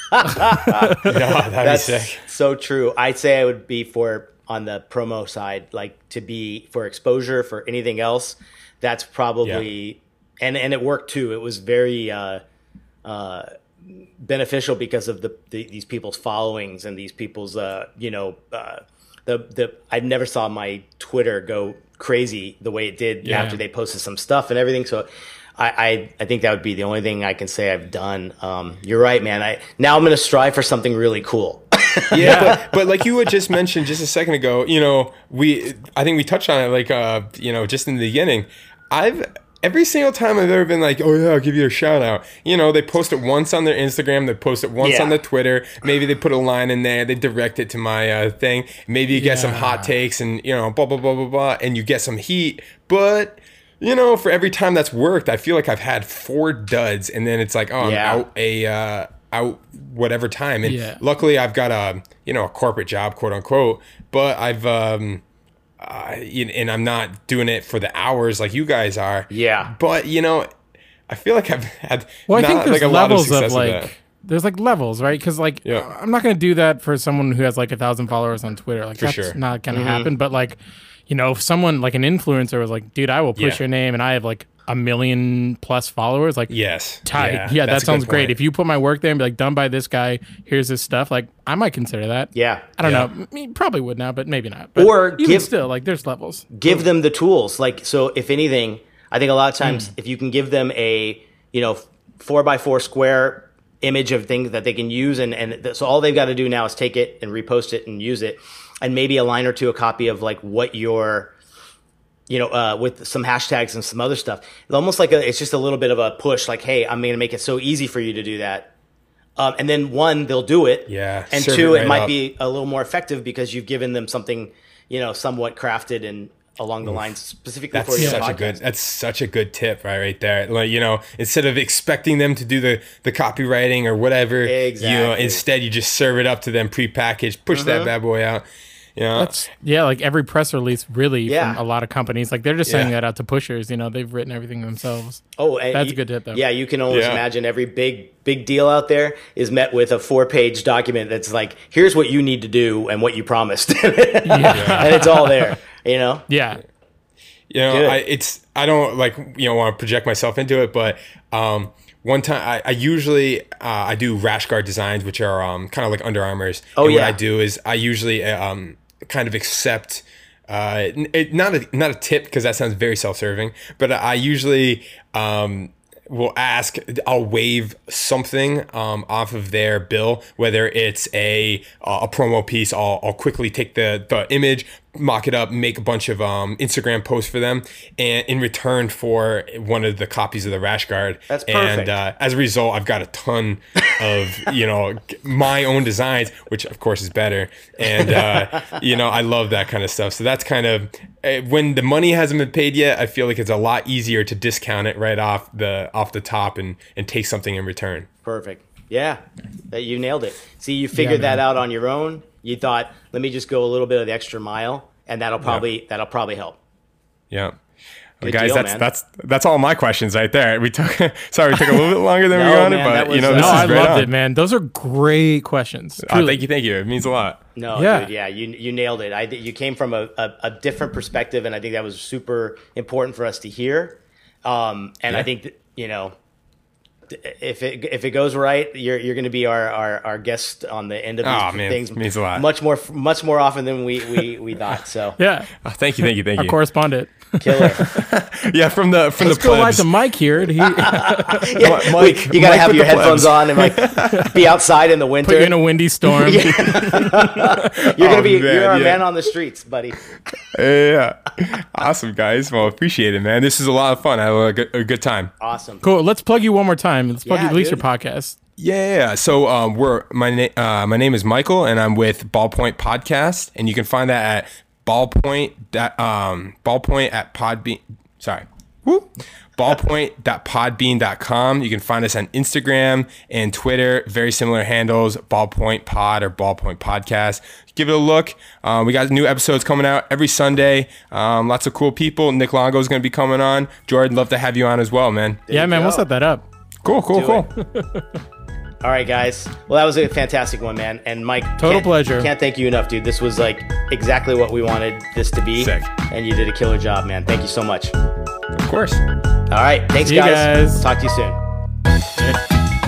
Speaker 2: that'd
Speaker 1: That's
Speaker 2: be sick.
Speaker 1: so true. I'd say I would be for on the promo side, like to be for exposure for anything else. That's probably and and it worked too. It was very uh, uh, beneficial because of the, the these people's followings and these people's uh, you know uh, the the I never saw my Twitter go crazy the way it did
Speaker 3: Yeah.
Speaker 1: after they posted some stuff and everything. So. I, I, I think that would be the only thing I can say I've done. Um, you're right, man. I now I'm going to strive for something really cool.
Speaker 2: Yeah, but, but like you had just mentioned just a second ago, you know, we I think we touched on it like uh, you know, just in the beginning. I've every single time I've ever been like, oh yeah, I'll give you a shout out. You know, they post it once on their Instagram, they post it once
Speaker 1: Yeah.
Speaker 2: on their Twitter. Maybe they put a line in there, they direct it to my uh, thing. Maybe you get some hot takes and you know, blah blah blah blah blah, and you get some heat. But you know, for every time that's worked, I feel like I've had four duds, and then it's like, oh, I'm
Speaker 1: Yeah.
Speaker 2: out a uh, out whatever time. And
Speaker 3: Yeah.
Speaker 2: luckily, I've got a you know a corporate job, quote unquote. But I've um, uh, and I'm not doing it for the hours like you guys are.
Speaker 1: Yeah.
Speaker 2: But you know, I feel like I've had
Speaker 3: Well, I
Speaker 2: not
Speaker 3: think there's
Speaker 2: like a lot of
Speaker 3: levels of,
Speaker 2: success with that.
Speaker 3: like there's like levels, right? Because like
Speaker 2: Yeah.
Speaker 3: I'm not gonna do that for someone who has like a thousand followers on Twitter. Like
Speaker 2: For
Speaker 3: that's
Speaker 2: sure.
Speaker 3: not gonna happen. But like, you know, if someone like an influencer was like, dude, I will push
Speaker 2: Yeah.
Speaker 3: your name, and I have like a million plus followers, like
Speaker 2: Yes.
Speaker 3: tight.
Speaker 2: Yeah,
Speaker 3: Yeah, that
Speaker 2: that's a good
Speaker 3: sounds great.
Speaker 2: point.
Speaker 3: If you put my work there and be like, done by this guy, here's his stuff, like I might consider that.
Speaker 1: Yeah.
Speaker 3: I don't
Speaker 2: Yeah.
Speaker 3: know. M- me- Probably would now, but maybe not. But
Speaker 1: Or
Speaker 3: even
Speaker 1: give-
Speaker 3: still, like there's levels.
Speaker 1: Give them the tools. Like, so if anything, I think a lot of times mm. if you can give them a, you know, four by four square image of things that they can use, and, and th- so all they've got to do now is take it and repost it and use it, and maybe a line or two, a copy of like what your, you know, uh, with some hashtags and some other stuff. It's almost like a, it's just a little bit of a push, like, hey, I'm going to make it so easy for you to do that. Um, and then one, they'll do it.
Speaker 2: Yeah.
Speaker 1: And two, it, right it might
Speaker 2: up.
Speaker 1: be a little more effective because you've given them something, you know, somewhat crafted and along the
Speaker 2: Oof.
Speaker 1: lines specifically
Speaker 2: that's
Speaker 1: for your
Speaker 2: such
Speaker 1: podcast.
Speaker 2: a good that's such a good tip right right there. Like, you know, instead of expecting them to do the the copywriting or whatever,
Speaker 1: exactly.
Speaker 2: you know, instead you just serve it up to them prepackaged, push mm-hmm. that bad boy out. You know?
Speaker 3: That's, yeah, like every press release really
Speaker 1: yeah.
Speaker 3: from a lot of companies, like they're just sending
Speaker 2: yeah.
Speaker 3: that out to pushers. You know, they've written everything themselves.
Speaker 1: Oh, and
Speaker 3: that's
Speaker 1: you,
Speaker 3: a good tip though.
Speaker 1: Yeah, you can almost
Speaker 2: yeah.
Speaker 1: imagine every big big deal out there is met with a four page document that's like, here's what you need to do and what you promised, yeah. and it's all there. You know.
Speaker 3: Yeah.
Speaker 2: You know, I, it's I don't like you know want to project myself into it, but um, one time I, I usually uh, I do rash guard designs, which are um, kind of like Under Armour's.
Speaker 1: Oh
Speaker 2: and
Speaker 1: yeah.
Speaker 2: What I do is I usually um, kind of accept uh, it, not a not a tip because that sounds very self-serving, but I usually um, will ask. I'll waive something um, off of their bill, whether it's a a promo piece. I'll I'll quickly take the the image, mock it up, make a bunch of um, Instagram posts for them, and in return for one of the copies of the rash guard.
Speaker 1: That's perfect.
Speaker 2: And uh, as a result, I've got a ton of you know my own designs, which of course is better. And uh, you know I love that kind of stuff. So that's kind of uh, when the money hasn't been paid yet. I feel like it's a lot easier to discount it right off the off the top and and take something in return.
Speaker 1: Perfect. Yeah, that you nailed it. See, you figured
Speaker 3: yeah,
Speaker 1: that out on your own. You thought, let me just go a little bit of the extra mile, and that'll probably yeah. that'll probably help.
Speaker 2: Yeah. Well,
Speaker 1: Good
Speaker 2: guys,
Speaker 1: deal,
Speaker 2: that's
Speaker 1: man.
Speaker 2: that's that's all my questions right there. We took sorry, we took a little bit longer than
Speaker 1: no,
Speaker 2: we wanted,
Speaker 1: man,
Speaker 2: but
Speaker 1: was,
Speaker 2: you know,
Speaker 1: uh,
Speaker 2: this
Speaker 3: no,
Speaker 2: is
Speaker 3: I
Speaker 2: right
Speaker 3: loved
Speaker 2: on.
Speaker 3: it, man. Those are great questions.
Speaker 2: Uh, thank you, thank you. It means a lot.
Speaker 1: No,
Speaker 3: yeah.
Speaker 1: dude, yeah, you you nailed it. I you came from a, a, a different perspective, and I think that was super important for us to hear. Um, and
Speaker 2: yeah.
Speaker 1: I think that, you know, if it if it goes right, you're you're going to be our, our, our guest on the end of these
Speaker 2: oh, man,
Speaker 1: things.
Speaker 2: It means a lot.
Speaker 1: Much more much more often than we we, we thought. So
Speaker 3: yeah,
Speaker 2: oh, thank you, thank you, thank
Speaker 3: Our
Speaker 2: you.
Speaker 3: correspondent.
Speaker 1: Killer.
Speaker 2: yeah, from the from
Speaker 3: Let's
Speaker 2: the
Speaker 3: go live
Speaker 2: plebs.
Speaker 3: to Mike here. He,
Speaker 1: yeah,
Speaker 2: Mike,
Speaker 1: you got to
Speaker 2: Mike
Speaker 1: have
Speaker 2: with
Speaker 1: your
Speaker 2: the
Speaker 1: headphones
Speaker 2: plebs.
Speaker 1: on and like be outside in the winter.
Speaker 3: put you in a windy storm.
Speaker 1: you're gonna
Speaker 2: Oh,
Speaker 1: be
Speaker 2: man,
Speaker 1: you're our
Speaker 2: yeah.
Speaker 1: man on the streets, buddy.
Speaker 2: Yeah, awesome guys. Well, appreciate it, man. This is a lot of fun. I had a good, a good time.
Speaker 1: Awesome.
Speaker 3: Cool. Let's plug you one more time. Let's plug
Speaker 1: Yeah,
Speaker 3: at least
Speaker 1: dude.
Speaker 3: your podcast.
Speaker 2: Yeah, so um, we're my name uh, my name is Michael, and I'm with Ballpoint Podcast, and you can find that at Ballpoint that um Ballpoint at Podbean. Sorry, woo. Ballpoint dot podbean dot com. You can find us on Instagram and Twitter. Very similar handles: Ballpoint Pod or Ballpoint Podcast. Give it a look. Um, we got new episodes coming out every Sunday. Um, lots of cool people. Nick Longo is going to be coming on. Jordan, love to have you on as well, man.
Speaker 1: There
Speaker 3: yeah,
Speaker 1: you
Speaker 3: man.
Speaker 1: go.
Speaker 3: We'll set that up.
Speaker 2: Cool, cool,
Speaker 1: Do
Speaker 2: cool.
Speaker 1: All right, guys. Well, that was a fantastic one, man. And Mike,
Speaker 3: Total
Speaker 1: can't-
Speaker 3: pleasure.
Speaker 1: Can't thank you enough, dude. This was like exactly what we wanted this to be.
Speaker 2: Sick.
Speaker 1: And you did a killer job, man. Thank you so much.
Speaker 2: Of course.
Speaker 1: All right. Thanks,
Speaker 3: See you
Speaker 1: guys.
Speaker 3: guys.
Speaker 1: Talk to you soon.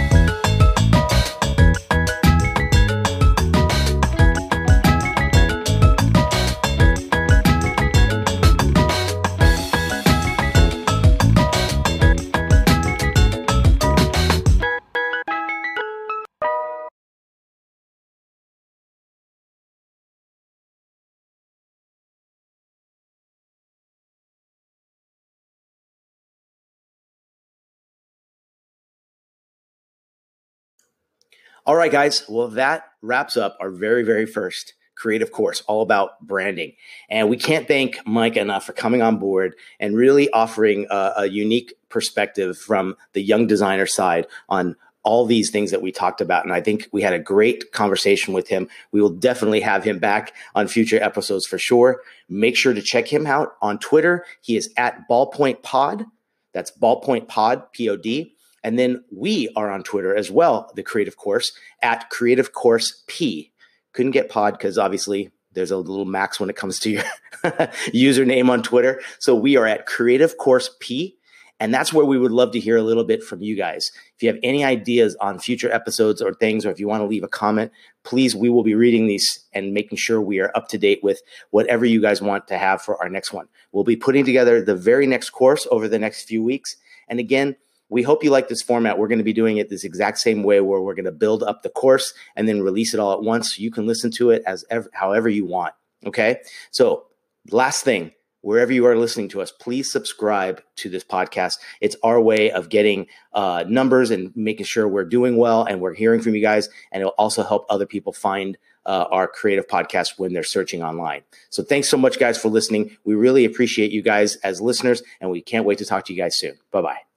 Speaker 1: All right, guys. Well, that wraps up our very, very first creative course, all about branding. And we can't thank Mike enough for coming on board and really offering a, a unique perspective from the young designer side on all these things that we talked about. And I think we had a great conversation with him. We will definitely have him back on future episodes for sure. Make sure to check him out on Twitter. He is at Ballpoint Pod. That's Ballpoint Pod, P O D. And then we are on Twitter as well, the Creative Course, at Creative Course P. Couldn't get pod because obviously there's a little max when it comes to your username on Twitter. So we are at Creative Course P. And that's where we would love to hear a little bit from you guys. If you have any ideas on future episodes or things, or if you want to leave a comment, please, we will be reading these and making sure we are up to date with whatever you guys want to have for our next one. We'll be putting together the very next course over the next few weeks. And again, we hope you like this format. We're going to be doing it this exact same way, where we're going to build up the course and then release it all at once so you can listen to it as ever, however you want. Okay? So last thing, wherever you are listening to us, please subscribe to this podcast. It's our way of getting uh, numbers and making sure we're doing well and we're hearing from you guys. And it'll also help other people find uh, our creative podcast when they're searching online. So thanks so much, guys, for listening. We really appreciate you guys as listeners, and we can't wait to talk to you guys soon. Bye-bye.